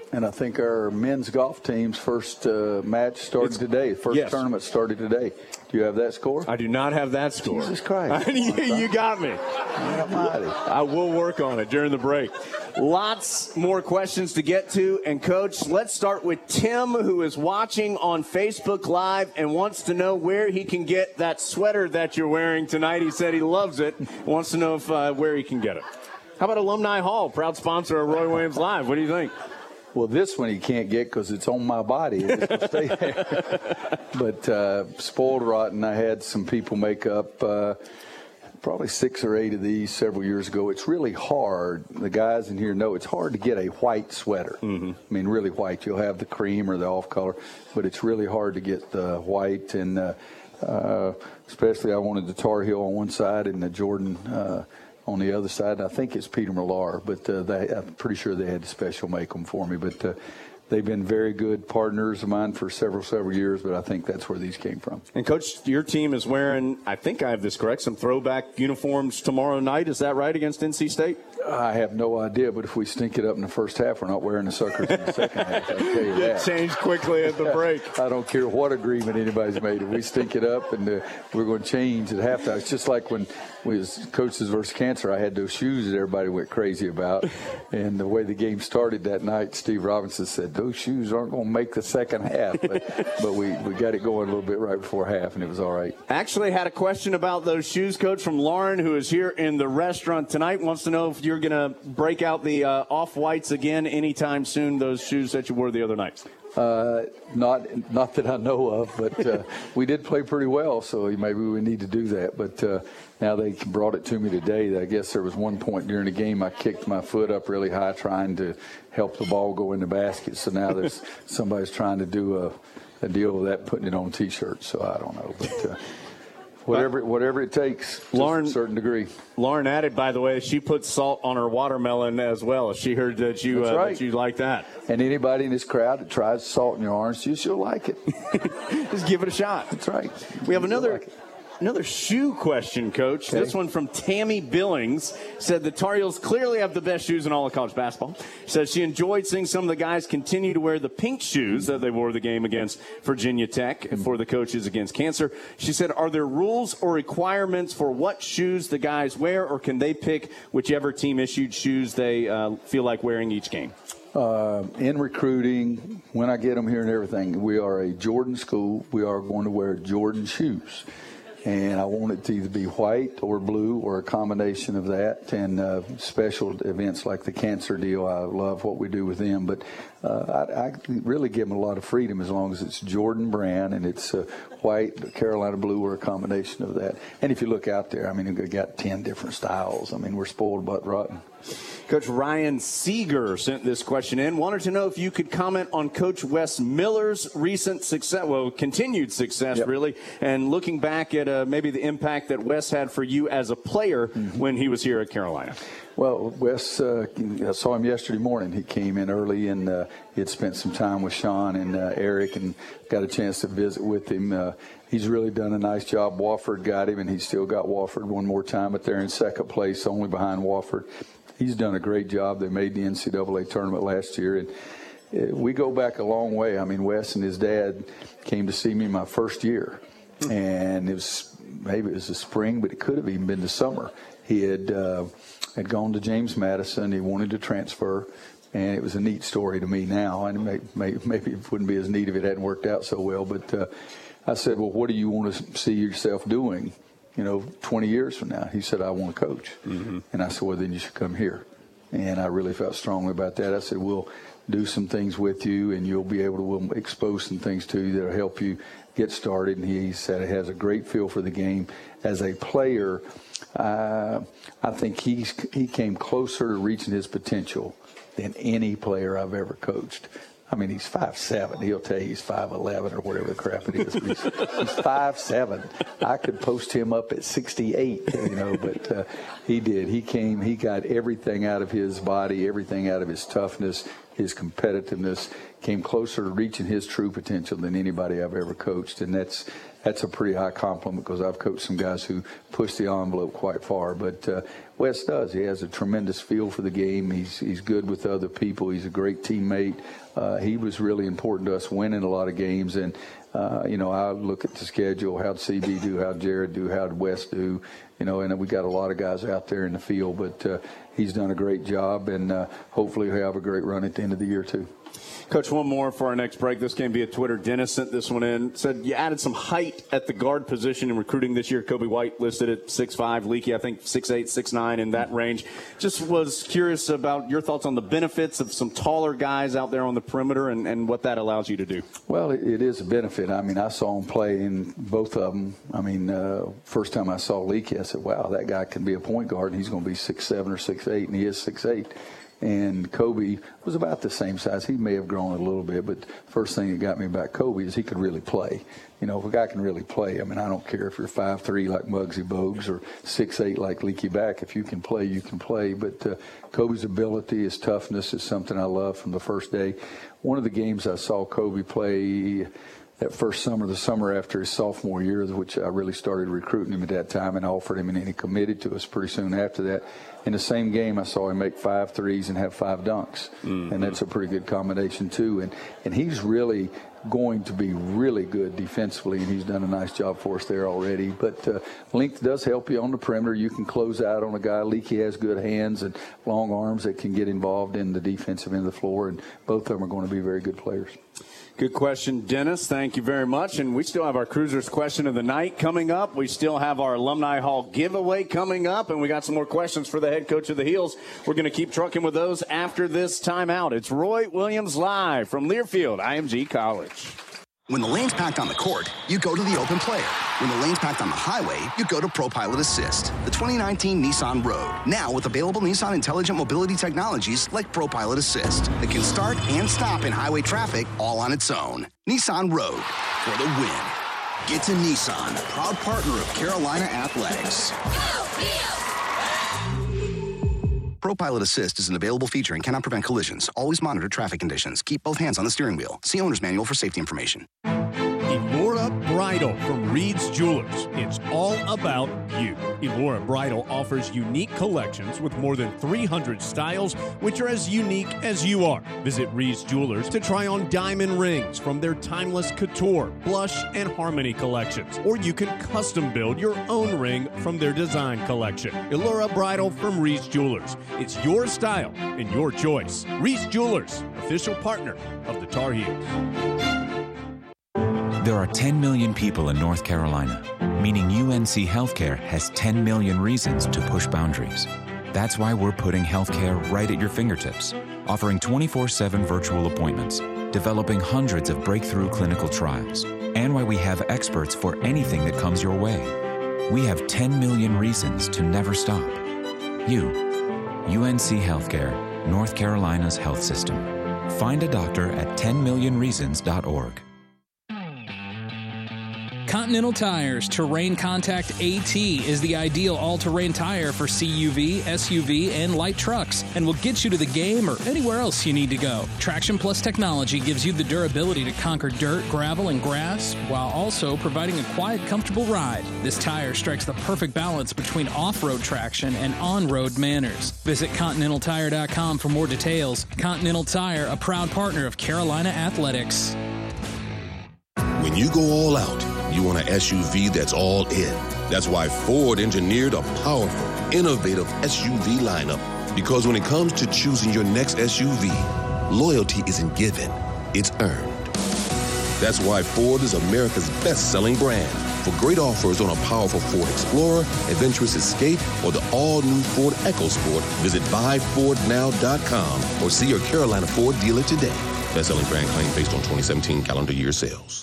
And I think our men's golf team's first uh, match started it's, today. First yes. tournament started today. Do you have that score? I do not have that score. Jesus Christ. you, you got me. I will work on it during the break. Lots more questions to get to. And, Coach, let's start with Tim, who is watching on Facebook Live and wants to know where he can get that sweater that you're wearing tonight. He said he loves it. Wants to know if uh, where he can get it. How about Alumni Hall, proud sponsor of Roy Williams Live? What do you think? Well, this one he can't get because it's on my body. It just stay there. But uh, spoiled rotten, I had some people make up uh, probably six or eight of these several years ago. It's really hard. The guys in here know it's hard to get a white sweater. Mm-hmm. I mean, really white. You'll have the cream or the off color, but it's really hard to get the white. And uh, uh, especially I wanted the Tar Heel on one side and the Jordan uh on the other side. I think it's Peter Millar, but uh, they, I'm pretty sure they had to special make them for me. But uh, they've been very good partners of mine for several, several years, but I think that's where these came from. And, Coach, your team is wearing, I think I have this correct, some throwback uniforms tomorrow night. Is that right, against N C State? I have no idea, but if we stink it up in the first half, we're not wearing the suckers in the second half. I'll tell you that. It changed quickly at the break. I don't care what agreement anybody's made. If we stink it up, and uh, we're going to change at halftime. It's just like when we was Coaches versus Cancer, I had those shoes that everybody went crazy about. And the way the game started that night, Steve Robinson said, those shoes aren't going to make the second half. But, but we, we got it going a little bit right before half, and it was all right. Actually had a question about those shoes, Coach, from Lauren, who is here in the restaurant tonight. Wants to know if you're going to break out the uh, off-whites again anytime soon, those shoes that you wore the other night. Uh, not not that I know of, but uh, we did play pretty well, so maybe we need to do that. But uh, now they brought it to me today. I guess there was one point during the game I kicked my foot up really high trying to help the ball go in the basket. So now there's somebody's trying to do a, a deal with that, putting it on T-shirts. So I don't know, but. Uh, Whatever, whatever it takes, Lauren, to a certain degree. Lauren added, by the way, she put salt on her watermelon as well. She heard that you uh, right. that you like that. And anybody in this crowd that tries salt in your orange juice, you'll like it. Just give it a shot. That's right. We have another. Like Another shoe question, Coach. Okay. This one from Tammy Billings said the Tar Heels clearly have the best shoes in all of college basketball. Says she enjoyed seeing some of the guys continue to wear the pink shoes that they wore the game against Virginia Tech mm-hmm. for the coaches against Cancer. She said, are there rules or requirements for what shoes the guys wear, or can they pick whichever team-issued shoes they uh, feel like wearing each game? Uh, in recruiting, when I get them here and everything, we are a Jordan school. We are going to wear Jordan shoes. And I want it to either be white or blue or a combination of that. And uh, special events like the Cancer deal, I love what we do with them. But uh, I, I really give them a lot of freedom as long as it's Jordan brand and it's uh, white, Carolina blue, or a combination of that. And if you look out there, I mean, we've got ten different styles. I mean, we're spoiled but rotten. Coach Ryan Seeger sent this question in. Wanted to know if you could comment on Coach Wes Miller's recent success, well, continued success, yep. really, and looking back at uh, maybe the impact that Wes had for you as a player mm-hmm. when he was here at Carolina. Well, Wes, uh, I saw him yesterday morning. He came in early, and uh, he had spent some time with Sean and uh, Eric and got a chance to visit with him. Uh, he's really done a nice job. Wofford got him, and he still got Wofford one more time, but they're in second place, only behind Wofford. He's done a great job. They made the N C double A tournament last year, and we go back a long way. I mean, Wes and his dad came to see me my first year, and it was maybe it was the spring, but it could have even been the summer. He had uh, had gone to James Madison. He wanted to transfer, and it was a neat story to me now. And may, may, maybe it wouldn't be as neat if it hadn't worked out so well. But uh, I said, well, what do you want to see yourself doing, you know, twenty years from now? He said, I want to coach. Mm-hmm. And I said, well, then you should come here. And I really felt strongly about that. I said, we'll do some things with you, and you'll be able to we'll expose some things to you that will help you get started. And he said he has a great feel for the game. As a player, uh, I think he's, he came closer to reaching his potential than any player I've ever coached. I mean, he's five seven. He'll tell you he's five eleven or whatever the crap it is. He's, he's five seven. I could post him up at sixty-eight, you know, but uh, he did. He came, he got everything out of his body, everything out of his toughness, his competitiveness, came closer to reaching his true potential than anybody I've ever coached. And that's that's a pretty high compliment because I've coached some guys who pushed the envelope quite far. But uh, Wes does. He has a tremendous feel for the game. He's he's good with other people. He's a great teammate. Uh, he was really important to us winning a lot of games. And, uh, you know, I look at the schedule, how'd C B do, how'd Jared do, how'd Wes do, you know, and we got a lot of guys out there in the field. But uh, he's done a great job, and uh, hopefully he'll have a great run at the end of the year, too. Coach, one more for our next break. This came via Twitter. Dennis sent this one in. Said you added some height at the guard position in recruiting this year. Kobe White listed at six five. Leaky, I think, six eight, six nine in that range. Just was curious about your thoughts on the benefits of some taller guys out there on the perimeter and, and what that allows you to do. Well, it, it is a benefit. I mean, I saw him play in both of them. I mean, uh, first time I saw Leaky, I said, wow, that guy can be a point guard. He's going to be six seven or six eight, and he is six eight. And Kobe was about the same size. He may have grown a little bit, but first thing that got me about Kobe is he could really play. You know, if a guy can really play, I mean, I don't care if you're five three like Muggsy Bogues or six eight like Leaky Back. If you can play, you can play. But uh, Kobe's ability, his toughness is something I love from the first day. One of the games I saw Kobe play that first summer, the summer after his sophomore year, which I really started recruiting him at that time and offered him, and he committed to us pretty soon after that. In the same game, I saw him make five threes and have five dunks, mm-hmm. and that's a pretty good combination too. And and he's really going to be really good defensively, and he's done a nice job for us there already. But uh, length does help you on the perimeter. You can close out on a guy. Leaky has good hands and long arms that can get involved in the defensive end of the floor, and both of them are going to be very good players. Good question, Dennis. Thank you very much. And we still have our Cruisers question of the night coming up. We still have our Alumni Hall giveaway coming up, and we got some more questions for the head coach of the Heels. We're going to keep trucking with those after this timeout. It's Roy Williams live from Learfield I M G College. When the lane's packed on the court, you go to the open player. When the lane's packed on the highway, you go to ProPilot Assist, the twenty nineteen Nissan Rogue. Now with available Nissan intelligent mobility technologies like ProPilot Assist that can start and stop in highway traffic all on its own. Nissan Rogue for the win. Get to Nissan, proud partner of Carolina Athletics. ProPilot Assist is an available feature and cannot prevent collisions. Always monitor traffic conditions. Keep both hands on the steering wheel. See owner's manual for safety information. Elora Bridal from Reed's Jewelers. It's all about you. Elora Bridal offers unique collections with more than three hundred styles, which are as unique as you are. Visit Reed's Jewelers to try on diamond rings from their timeless couture, blush, and harmony collections. Or you can custom build your own ring from their design collection. Elora Bridal from Reed's Jewelers. It's your style and your choice. Reed's Jewelers, official partner of the Tar Heels. There are ten million people in North Carolina, meaning U N C Healthcare has ten million reasons to push boundaries. That's why we're putting healthcare right at your fingertips, offering twenty-four seven virtual appointments, developing hundreds of breakthrough clinical trials, and why we have experts for anything that comes your way. We have ten million reasons to never stop. You, U N C Healthcare, North Carolina's health system. Find a doctor at ten million reasons dot org. Continental Tires Terrain Contact AT is the ideal all-terrain tire for C U V, S U V, and light trucks, and will get you to the game or anywhere else you need to go. Traction Plus technology gives you the durability to conquer dirt, gravel, and grass, while also providing a quiet, comfortable ride. This tire strikes the perfect balance between off-road traction and on-road manners. Visit Continental Tire dot com for more details. Continental Tire, a proud partner of Carolina Athletics. When you go all out, you want an S U V that's all in. That's why Ford engineered a powerful, innovative S U V lineup. Because when it comes to choosing your next S U V, loyalty isn't given, it's earned. That's why Ford is America's best-selling brand. For great offers on a powerful Ford Explorer, adventurous Escape, or the all-new Ford EcoSport, visit buy ford now dot com or see your Carolina Ford dealer today. Best-selling brand claim based on twenty seventeen calendar year sales.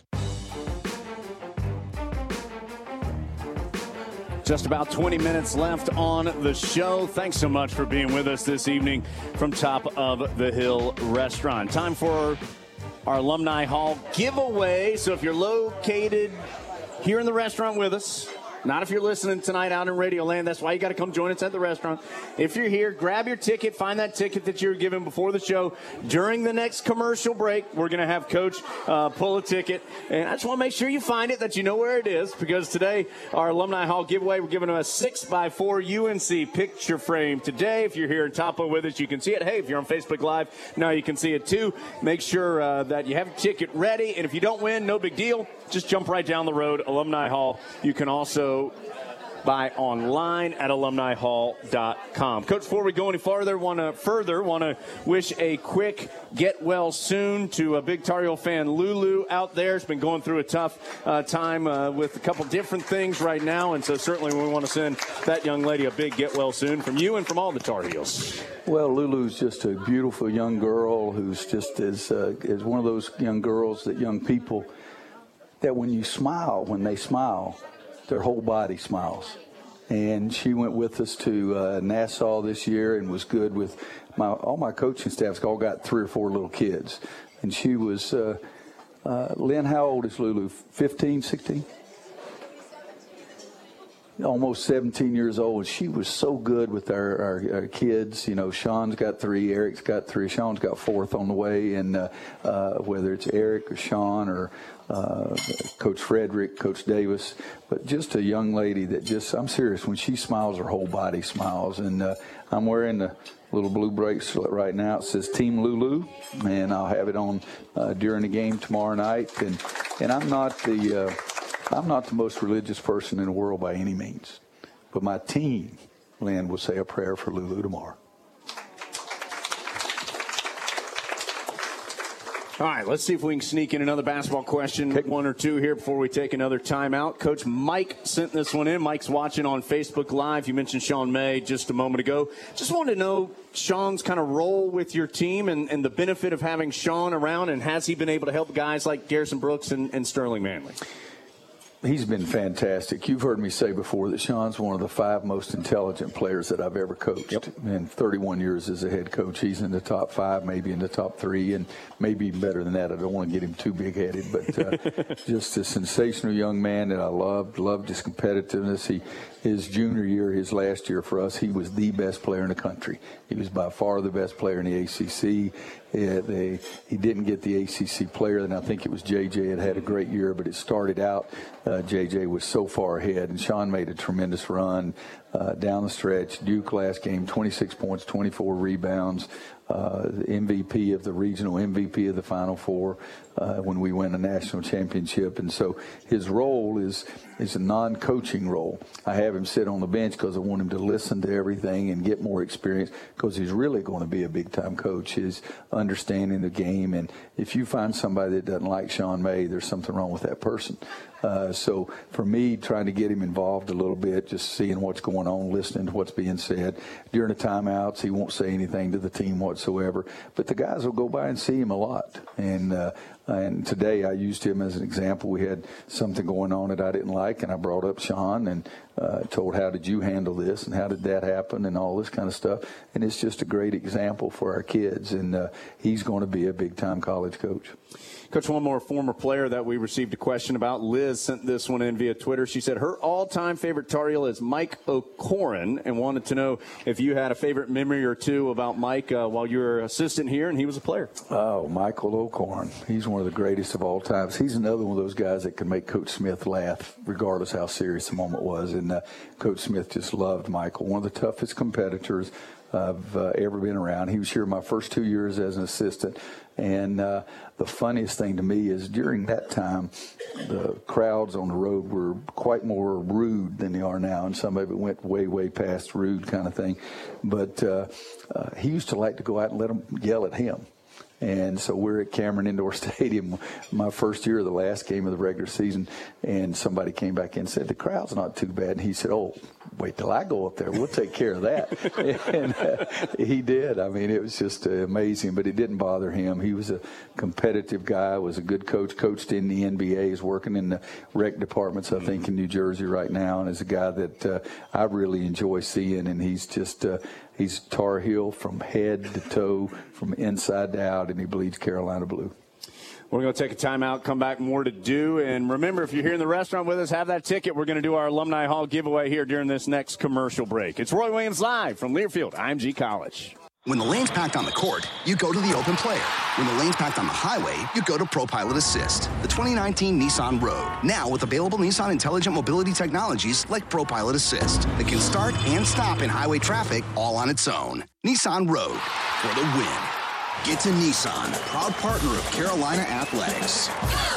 Just about twenty minutes left on the show. Thanks so much for being with us this evening from Top of the Hill Restaurant. Time for our Alumni Hall giveaway. So if you're located here in the restaurant with us, Not if you're listening tonight out in Radio Land. That's why you got to come join us at the restaurant. If you're here, grab your ticket. Find that ticket that you were given before the show. During the next commercial break, we're going to have Coach uh, pull a ticket. And I just want to make sure you find it, that you know where it is, because today, our Alumni Hall giveaway, we're giving them a six by four U N C picture frame today. If you're here in Topo with us, you can see it. Hey, if you're on Facebook Live, now you can see it too. Make sure uh, that you have your ticket ready. And if you don't win, no big deal. Just jump right down the road, Alumni Hall. You can also buy online at alumni hall dot com. Coach, before we go any farther, want to further want to wish a quick get well soon to a big Tar Heel fan, Lulu, out there. Has been going through a tough uh, time uh, with a couple different things right now, and so certainly we want to send that young lady a big get well soon from you and from all the Tar Heels. Well, Lulu's just a beautiful young girl who's just as uh, is one of those young girls that young people that when you smile, when they smile, their whole body smiles. And she went with us to uh, Nassau this year and was good with my all my coaching staff's all got three or four little kids. And she was, uh, uh, Lynn, how old is Lulu? fifteen, sixteen? Almost seventeen years old. She was so good with our, our, our kids. You know, Sean's got three, Eric's got three, Sean's got fourth on the way. And uh, uh, whether it's Eric or Sean or uh, Coach Frederick, Coach Davis, but just a young lady that just, I'm serious, when she smiles, her whole body smiles. And uh, I'm wearing the little blue bracelet right now. It says Team Lulu, and I'll have it on uh, during the game tomorrow night. And, and I'm not the... Uh, I'm not the most religious person in the world by any means, but my team, Lynn, will say a prayer for Lulu tomorrow. All right, let's see if we can sneak in another basketball question, one or two here before we take another timeout. Coach Mike sent this one in. Mike's watching on Facebook Live. You mentioned Sean May just a moment ago. Just wanted to know Sean's kind of role with your team and, and the benefit of having Sean around, and has he been able to help guys like Garrison Brooks and, and Sterling Manley? He's been fantastic. You've heard me say before that Sean's one of the five most intelligent players that I've ever coached. Yep. In thirty-one years as a head coach, he's in the top five, maybe in the top three, and maybe even better than that. I don't want to get him too big-headed, but uh, just a sensational young man that I loved, loved his competitiveness. He, his junior year, his last year for us, he was the best player in the country. He was by far the best player in the A C C. Yeah, they, he didn't get the A C C player, and I think it was J J had had a great year, but it started out, uh, J J was so far ahead, and Sean made a tremendous run uh, down the stretch. Duke last game, twenty-six points, twenty-four rebounds, uh, M V P of the regional, M V P of the Final Four uh, when we win a national championship. And so his role is is a non-coaching role. I have him sit on the bench because I want him to listen to everything and get more experience, because he's really going to be a big-time coach. His understanding the game, and if you find somebody that doesn't like Sean May, there's something wrong with that person. Uh, so for me, trying to get him involved a little bit, just seeing what's going on, listening to what's being said. During the timeouts, he won't say anything to the team whatsoever, but the guys will go by and see him a lot. And uh, and today I used him as an example. We had something going on that I didn't like, and I brought up Sean and uh, told, how did you handle this, and how did that happen, and all this kind of stuff. And it's just a great example for our kids, and uh, he's going to be a big-time college coach. Coach, one more former player that we received a question about. Liz sent this one in via Twitter. She said her all-time favorite Tar Heel is Mike O'Koren, and wanted to know if you had a favorite memory or two about Mike uh, while you were assistant here and he was a player. Oh, Michael O'Koren. He's one of the greatest of all times. He's another one of those guys that can make Coach Smith laugh, regardless how serious the moment was. And uh, Coach Smith just loved Michael, one of the toughest competitors I've uh, ever been around. He was here my first two years as an assistant. And uh, the funniest thing to me is during that time, the crowds on the road were quite more rude than they are now. And some of it went way, way past rude kind of thing. But uh, uh, he used to like to go out and let them yell at him. And so we're at Cameron Indoor Stadium, my first year of the last game of the regular season, and somebody came back in and said, the crowd's not too bad. And he said, oh, wait till I go up there. We'll take care of that. And uh, he did. I mean, it was just uh, amazing, but it didn't bother him. He was a competitive guy, was a good coach, coached in the N B A, is working in the rec departments, I think, in New Jersey right now, and is a guy that uh, I really enjoy seeing, and he's just uh, – he's Tar Heel from head to toe, from inside to out, and he bleeds Carolina blue. We're going to take a timeout, come back, more to do. And remember, if you're here in the restaurant with us, have that ticket. We're going to do our Alumni Hall giveaway here during this next commercial break. It's Roy Williams live from Learfield, I M G College. When the lane's packed on the court, you go to the open player. When the lane's packed on the highway, you go to ProPilot Assist, the twenty nineteen Nissan Rogue. Now with available Nissan intelligent mobility technologies like ProPilot Assist that can start and stop in highway traffic all on its own. Nissan Rogue for the win. Get to Nissan, proud partner of Carolina Athletics.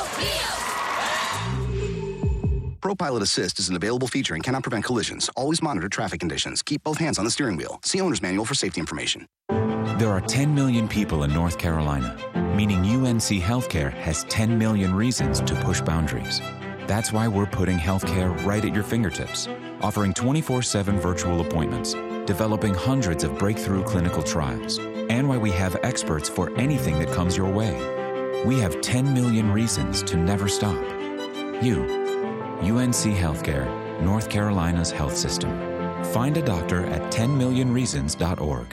ProPilot Assist is an available feature and cannot prevent collisions. Always monitor traffic conditions. Keep both hands on the steering wheel. See owner's manual for safety information. There are ten million people in North Carolina, meaning U N C Healthcare has ten million reasons to push boundaries. That's why we're putting healthcare right at your fingertips, offering twenty-four seven virtual appointments, developing hundreds of breakthrough clinical trials, and why we have experts for anything that comes your way. We have ten million reasons to never stop. You. U N C Healthcare, North Carolina's health system. Find a doctor at ten million reasons dot org.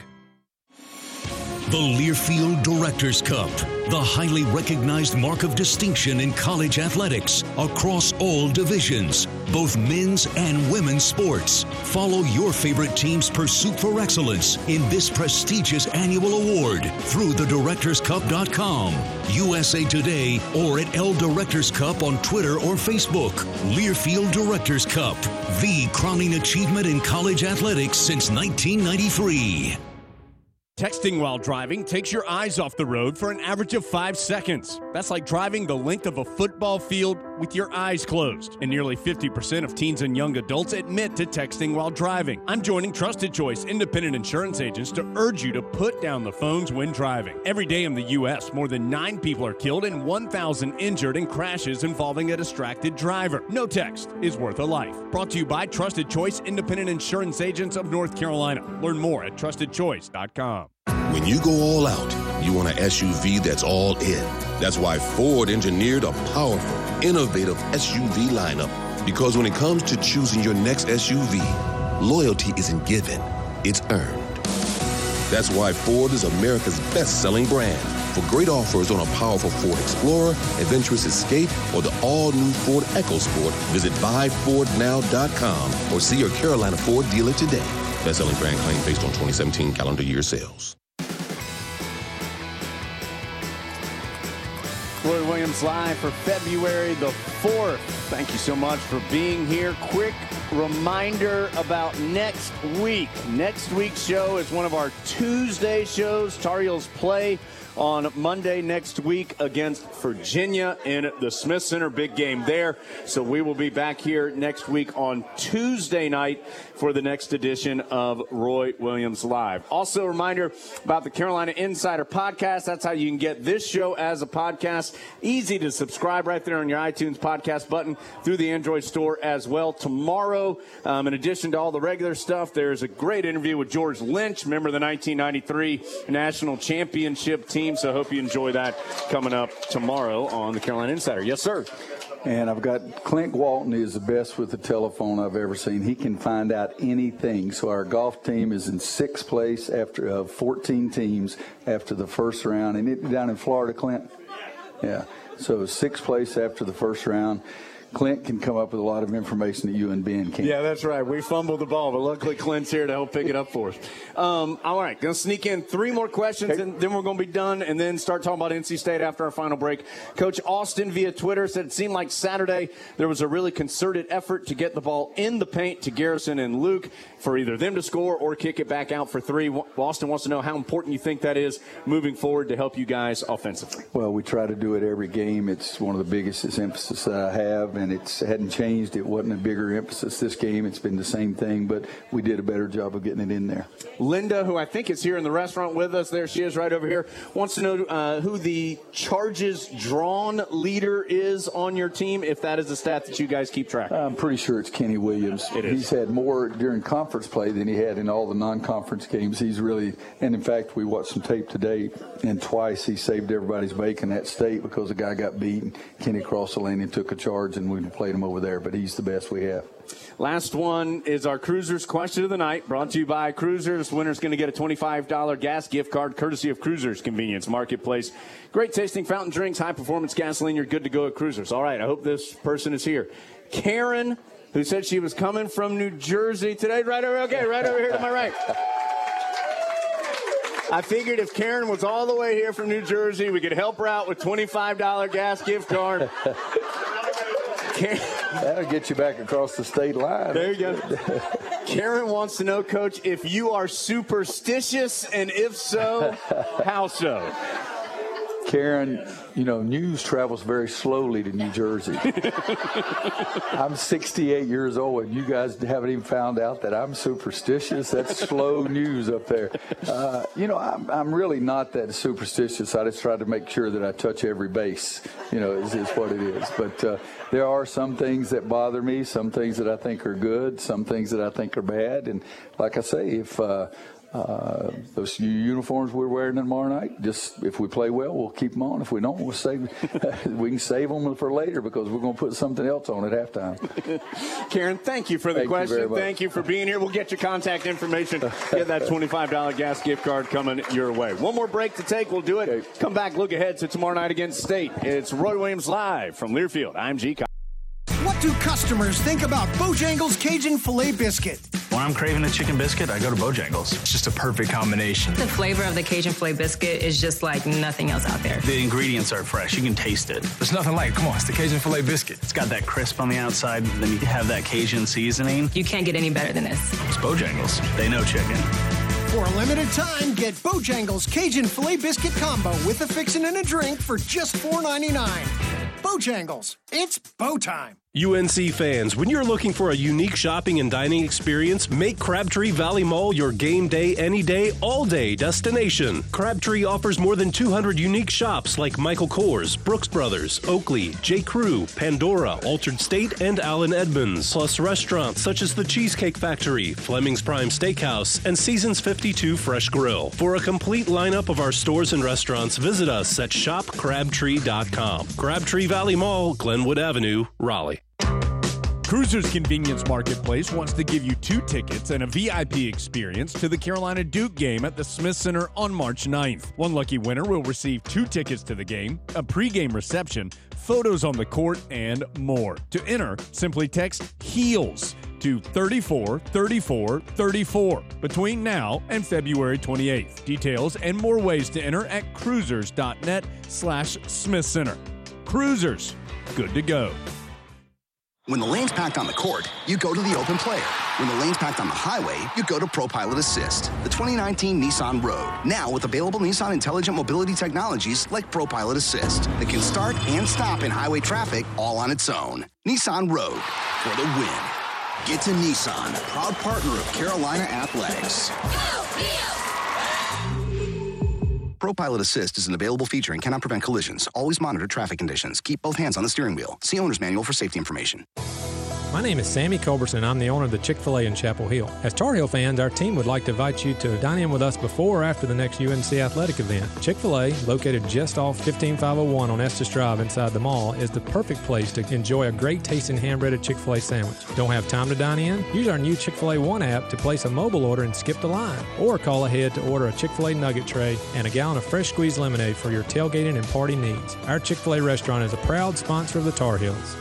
The Learfield Directors Cup, the highly recognized mark of distinction in college athletics across all divisions, both men's and women's sports. Follow your favorite team's pursuit for excellence in this prestigious annual award through the directors cup dot com, U S A Today, or at L Directors Cup on Twitter or Facebook. Learfield Directors Cup, the crowning achievement in college athletics since nineteen ninety-three. Texting while driving takes your eyes off the road for an average of five seconds. That's like driving the length of a football field with your eyes closed. And nearly fifty percent of teens and young adults admit to texting while driving. I'm joining Trusted Choice independent insurance agents to urge you to put down the phones when driving. Every day in the U S, more than nine people are killed and one thousand injured in crashes involving a distracted driver. No text is worth a life. Brought to you by Trusted Choice independent insurance agents of North Carolina. Learn more at trusted choice dot com. When you go all out, you want an S U V that's all in. That's why Ford engineered a powerful, innovative S U V lineup. Because when it comes to choosing your next S U V, loyalty isn't given, it's earned. That's why Ford is America's best-selling brand. For great offers on a powerful Ford Explorer, adventurous Escape, or the all-new Ford EcoSport, visit buy ford now dot com or see your Carolina Ford dealer today. Best-selling brand claim based on twenty seventeen calendar year sales. Roy Williams live for February the fourth. Thank you so much for being here. Quick reminder about next week. Next week's show is one of our Tuesday shows. Tar Heels play on Monday next week against Virginia in the Smith Center. Big game there. So we will be back here next week on Tuesday night for the next edition of Roy Williams Live. Also a reminder about the Carolina Insider Podcast. That's how you can get this show as a podcast. Easy to subscribe right there on your iTunes podcast button through the Android store as well. Tomorrow, um, in addition to all the regular stuff, there's a great interview with George Lynch, member of the nineteen ninety-three National Championship team. So I hope you enjoy that coming up tomorrow on the Carolina Insider. Yes, sir. And I've got Clint Walton is the best with the telephone I've ever seen. He can find out anything. So our golf team is in sixth place after uh, fourteen teams after the first round. And it down in Florida, Clint? Yeah. So sixth place after the first round. Clint can come up with a lot of information that you and Ben can't. Yeah, that's right. We fumbled the ball, but luckily Clint's here to help pick it up for us. Um, all right, going to sneak in three more questions, okay, and then we're going to be done, and then start talking about N C State after our final break. Coach Austin via Twitter said it seemed like Saturday there was a really concerted effort to get the ball in the paint to Garrison and Luke for either them to score or kick it back out for three. Austin wants to know how important you think that is moving forward to help you guys offensively. Well, we try to do it every game. It's one of the biggest emphasis that I have, and it hadn't changed. It wasn't a bigger emphasis this game. It's been the same thing, but we did a better job of getting it in there. Linda, who I think is here in the restaurant with us, there she is right over here, wants to know uh, who the charges drawn leader is on your team, if that is a stat that you guys keep track of. I'm pretty sure it's Kenny Williams. It is. He's had more during conference play than he had in all the non-conference games. He's really, and in fact, we watched some tape today, and twice he saved everybody's bacon at state because a guy got beat, and Kenny crossed the lane and took a charge, and than we played them over there, but he's the best we have. Last one is our Cruisers question of the night, brought to you by Cruisers. Winner's going to get a twenty-five dollars gas gift card courtesy of Cruisers Convenience Marketplace. Great tasting fountain drinks, high-performance gasoline. You're good to go at Cruisers. All right, I hope this person is here. Karen, who said she was coming from New Jersey today. Right over, okay, right over here to my right. I figured if Karen was all the way here from New Jersey, we could help her out with twenty-five dollars gas gift card. Karen, that'll get you back across the state line. There you go. Karen wants to know, Coach, if you are superstitious, and if so, how so? Karen, you know, news travels very slowly to New Jersey. I'm sixty-eight years old, and you guys haven't even found out that I'm superstitious. That's slow news up there. Uh, you know, I'm, I'm really not that superstitious. I just try to make sure that I touch every base, you know, is, is what it is. But uh, there are some things that bother me, some things that I think are good, some things that I think are bad. And like I say, if uh, Uh, those uniforms we're wearing tomorrow night, just if we play well, we'll keep them on. If we don't, we'll save. We can save them for later because we're going to put something else on at halftime. Karen, thank you for the thank question. You thank you for being here. We'll get your contact information. Get that twenty-five dollars gas gift card coming your way. One more break to take. We'll do it. Okay. Come back, look ahead to tomorrow night against State. It's Roy Williams live from Learfield. I'm G. What do customers think about Bojangles Cajun Filet Biscuit? When I'm craving a chicken biscuit, I go to Bojangles. It's just a perfect combination. The flavor of the Cajun Filet Biscuit is just like nothing else out there. The ingredients are fresh. You can taste it. There's nothing like it. Come on, it's the Cajun Filet Biscuit. It's got that crisp on the outside, then you have that Cajun seasoning. You can't get any better than this. It's Bojangles. They know chicken. For a limited time, get Bojangles Cajun Filet Biscuit Combo with a fixin' and a drink for just four ninety-nine. Bojangles, it's Bo time. U N C fans, when you're looking for a unique shopping and dining experience, make Crabtree Valley Mall your game day, any day, all day destination. Crabtree offers more than two hundred unique shops like Michael Kors, Brooks Brothers, Oakley, J. Crew, Pandora, Altered State, and Allen Edmonds, plus restaurants such as the Cheesecake Factory, Fleming's Prime Steakhouse, and Seasons fifty-two Fresh Grill. For a complete lineup of our stores and restaurants, visit us at shop crabtree dot com. Crabtree Valley Mall, Glenwood Avenue, Raleigh. Cruisers Convenience Marketplace wants to give you two tickets and a V I P experience to the Carolina Duke game at the Smith Center on March ninth. One lucky winner will receive two tickets to the game, a pregame reception, photos on the court, and more. To enter, simply text HEELS to thirty-four thirty-four thirty-four between now and February twenty-eighth. Details and more ways to enter at cruisers.net slash Smith Center. Cruisers, good to go. When the lane's packed on the court, you go to the open player. When the lane's packed on the highway, you go to ProPilot Assist, the twenty nineteen Nissan Rogue. Now with available Nissan intelligent mobility technologies like ProPilot Assist that can start and stop in highway traffic all on its own. Nissan Rogue for the win. Get to Nissan, proud partner of Carolina Athletics. ProPilot Assist is an available feature and cannot prevent collisions. Always monitor traffic conditions. Keep both hands on the steering wheel. See owner's manual for safety information. My name is Sammy Culberson, and I'm the owner of the Chick-fil-A in Chapel Hill. As Tar Heel fans, our team would like to invite you to dine in with us before or after the next U N C athletic event. Chick-fil-A, located just off fifteen five oh one on Estes Drive inside the mall, is the perfect place to enjoy a great tasting hand-breaded Chick-fil-A sandwich. Don't have time to dine in? Use our new Chick-fil-A One app to place a mobile order and skip the line. Or call ahead to order a Chick-fil-A nugget tray and a gallon of fresh squeezed lemonade for your tailgating and party needs. Our Chick-fil-A restaurant is a proud sponsor of the Tar Heels.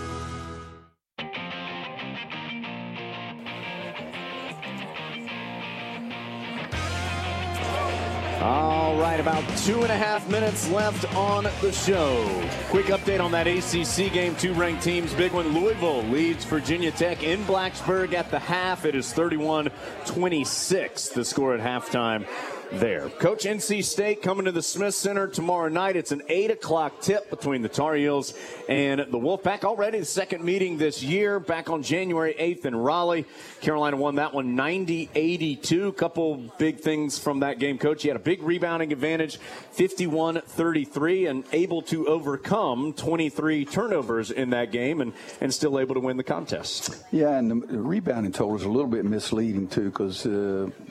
All right, about two and a half minutes left on the show. Quick update on that A C C game. Two ranked teams. Big one, Louisville leads Virginia Tech in Blacksburg at the half. It is thirty-one twenty-six, the score at halftime there. Coach, N C State coming to the Smith Center tomorrow night. It's an eight o'clock tip between the Tar Heels and the Wolfpack. Already the second meeting this year, back on January eighth in Raleigh. Carolina won that one ninety eighty-two. Couple big things from that game, Coach. He had a big rebounding advantage, fifty-one thirty-three, and able to overcome twenty-three turnovers in that game and, and still able to win the contest. Yeah, and the rebounding total is a little bit misleading, too, because uh,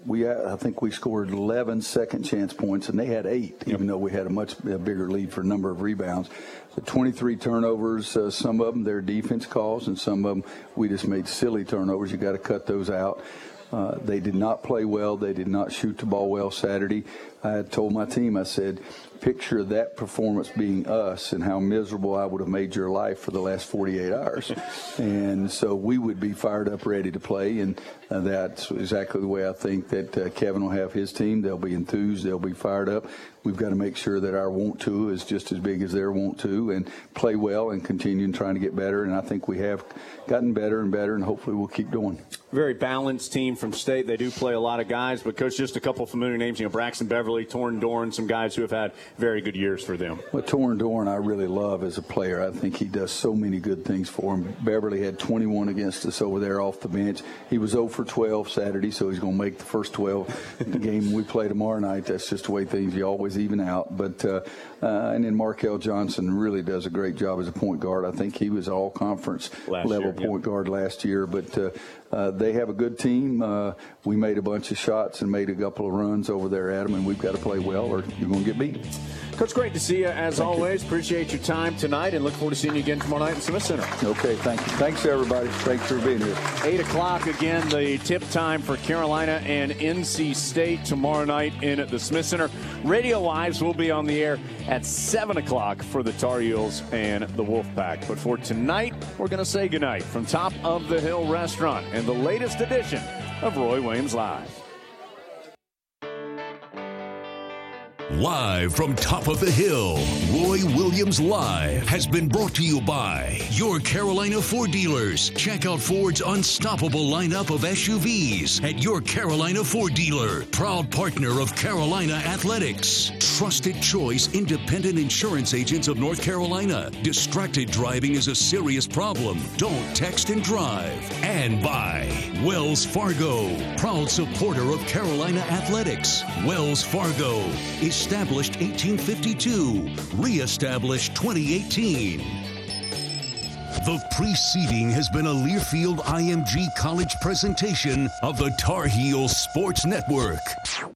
we I think we scored eleven second chance points, and they had eight, yep. even though we had a much a bigger lead for number of rebounds. The twenty-three turnovers, uh, some of them their defense calls, and some of them we just made silly turnovers. You got to cut those out. Uh, they did not play well. They did not shoot the ball well Saturday. I had told my team, I said, picture that performance being us and how miserable I would have made your life for the last forty-eight hours. And so we would be fired up, ready to play. And uh, that's exactly the way I think that uh, Kevin will have his team. They'll be enthused. They'll be fired up. We've got to make sure that our want to is just as big as their want to, and play well and continue trying to get better. And I think we have gotten better and better, and hopefully we'll keep going. Very balanced team from State. They do play a lot of guys, but Coach, just a couple of familiar names. You know, Braxton Beverly, Torrin Dorn, some guys who have had very good years for them. Well, Torrin Dorn I really love as a player. I think he does so many good things for him. Beverly had twenty-one against us over there off the bench. He was zero for twelve Saturday, so he's going to make the first twelve game we play tomorrow night. That's just the way things, you always even out. But uh, uh, and then Markel Johnson really does a great job as a point guard. I think he was all conference last level year, point yep. guard last year. But uh, uh, they have a good team. Uh, we made a bunch of shots and made a couple of runs over there at them, and we've got to play well or you're going to get beat. Coach, great to see you as thank always. You. Appreciate your time tonight, and look forward to seeing you again tomorrow night in Smith Center. Okay, thank you. Thanks, everybody. Thanks for being here. eight o'clock again, the tip time for Carolina and N C State tomorrow night in the Smith Center. Radio Wives will be on the air at seven o'clock for the Tar Heels and the Wolfpack. But for tonight, we're going to say goodnight from Top of the Hill Restaurant and the latest edition of Roy Williams Live. Live from Top of the Hill, Roy Williams Live has been brought to you by your Carolina Ford dealers. Check out Ford's unstoppable lineup of S U Vs at your Carolina Ford dealer. Proud partner of Carolina Athletics. Trusted choice, independent insurance agents of North Carolina. Distracted driving is a serious problem. Don't text and drive. And by Wells Fargo, proud supporter of Carolina Athletics. Wells Fargo is established eighteen fifty-two, re-established twenty eighteen. The preceding has been a Learfield I M G College presentation of the Tar Heels Sports Network.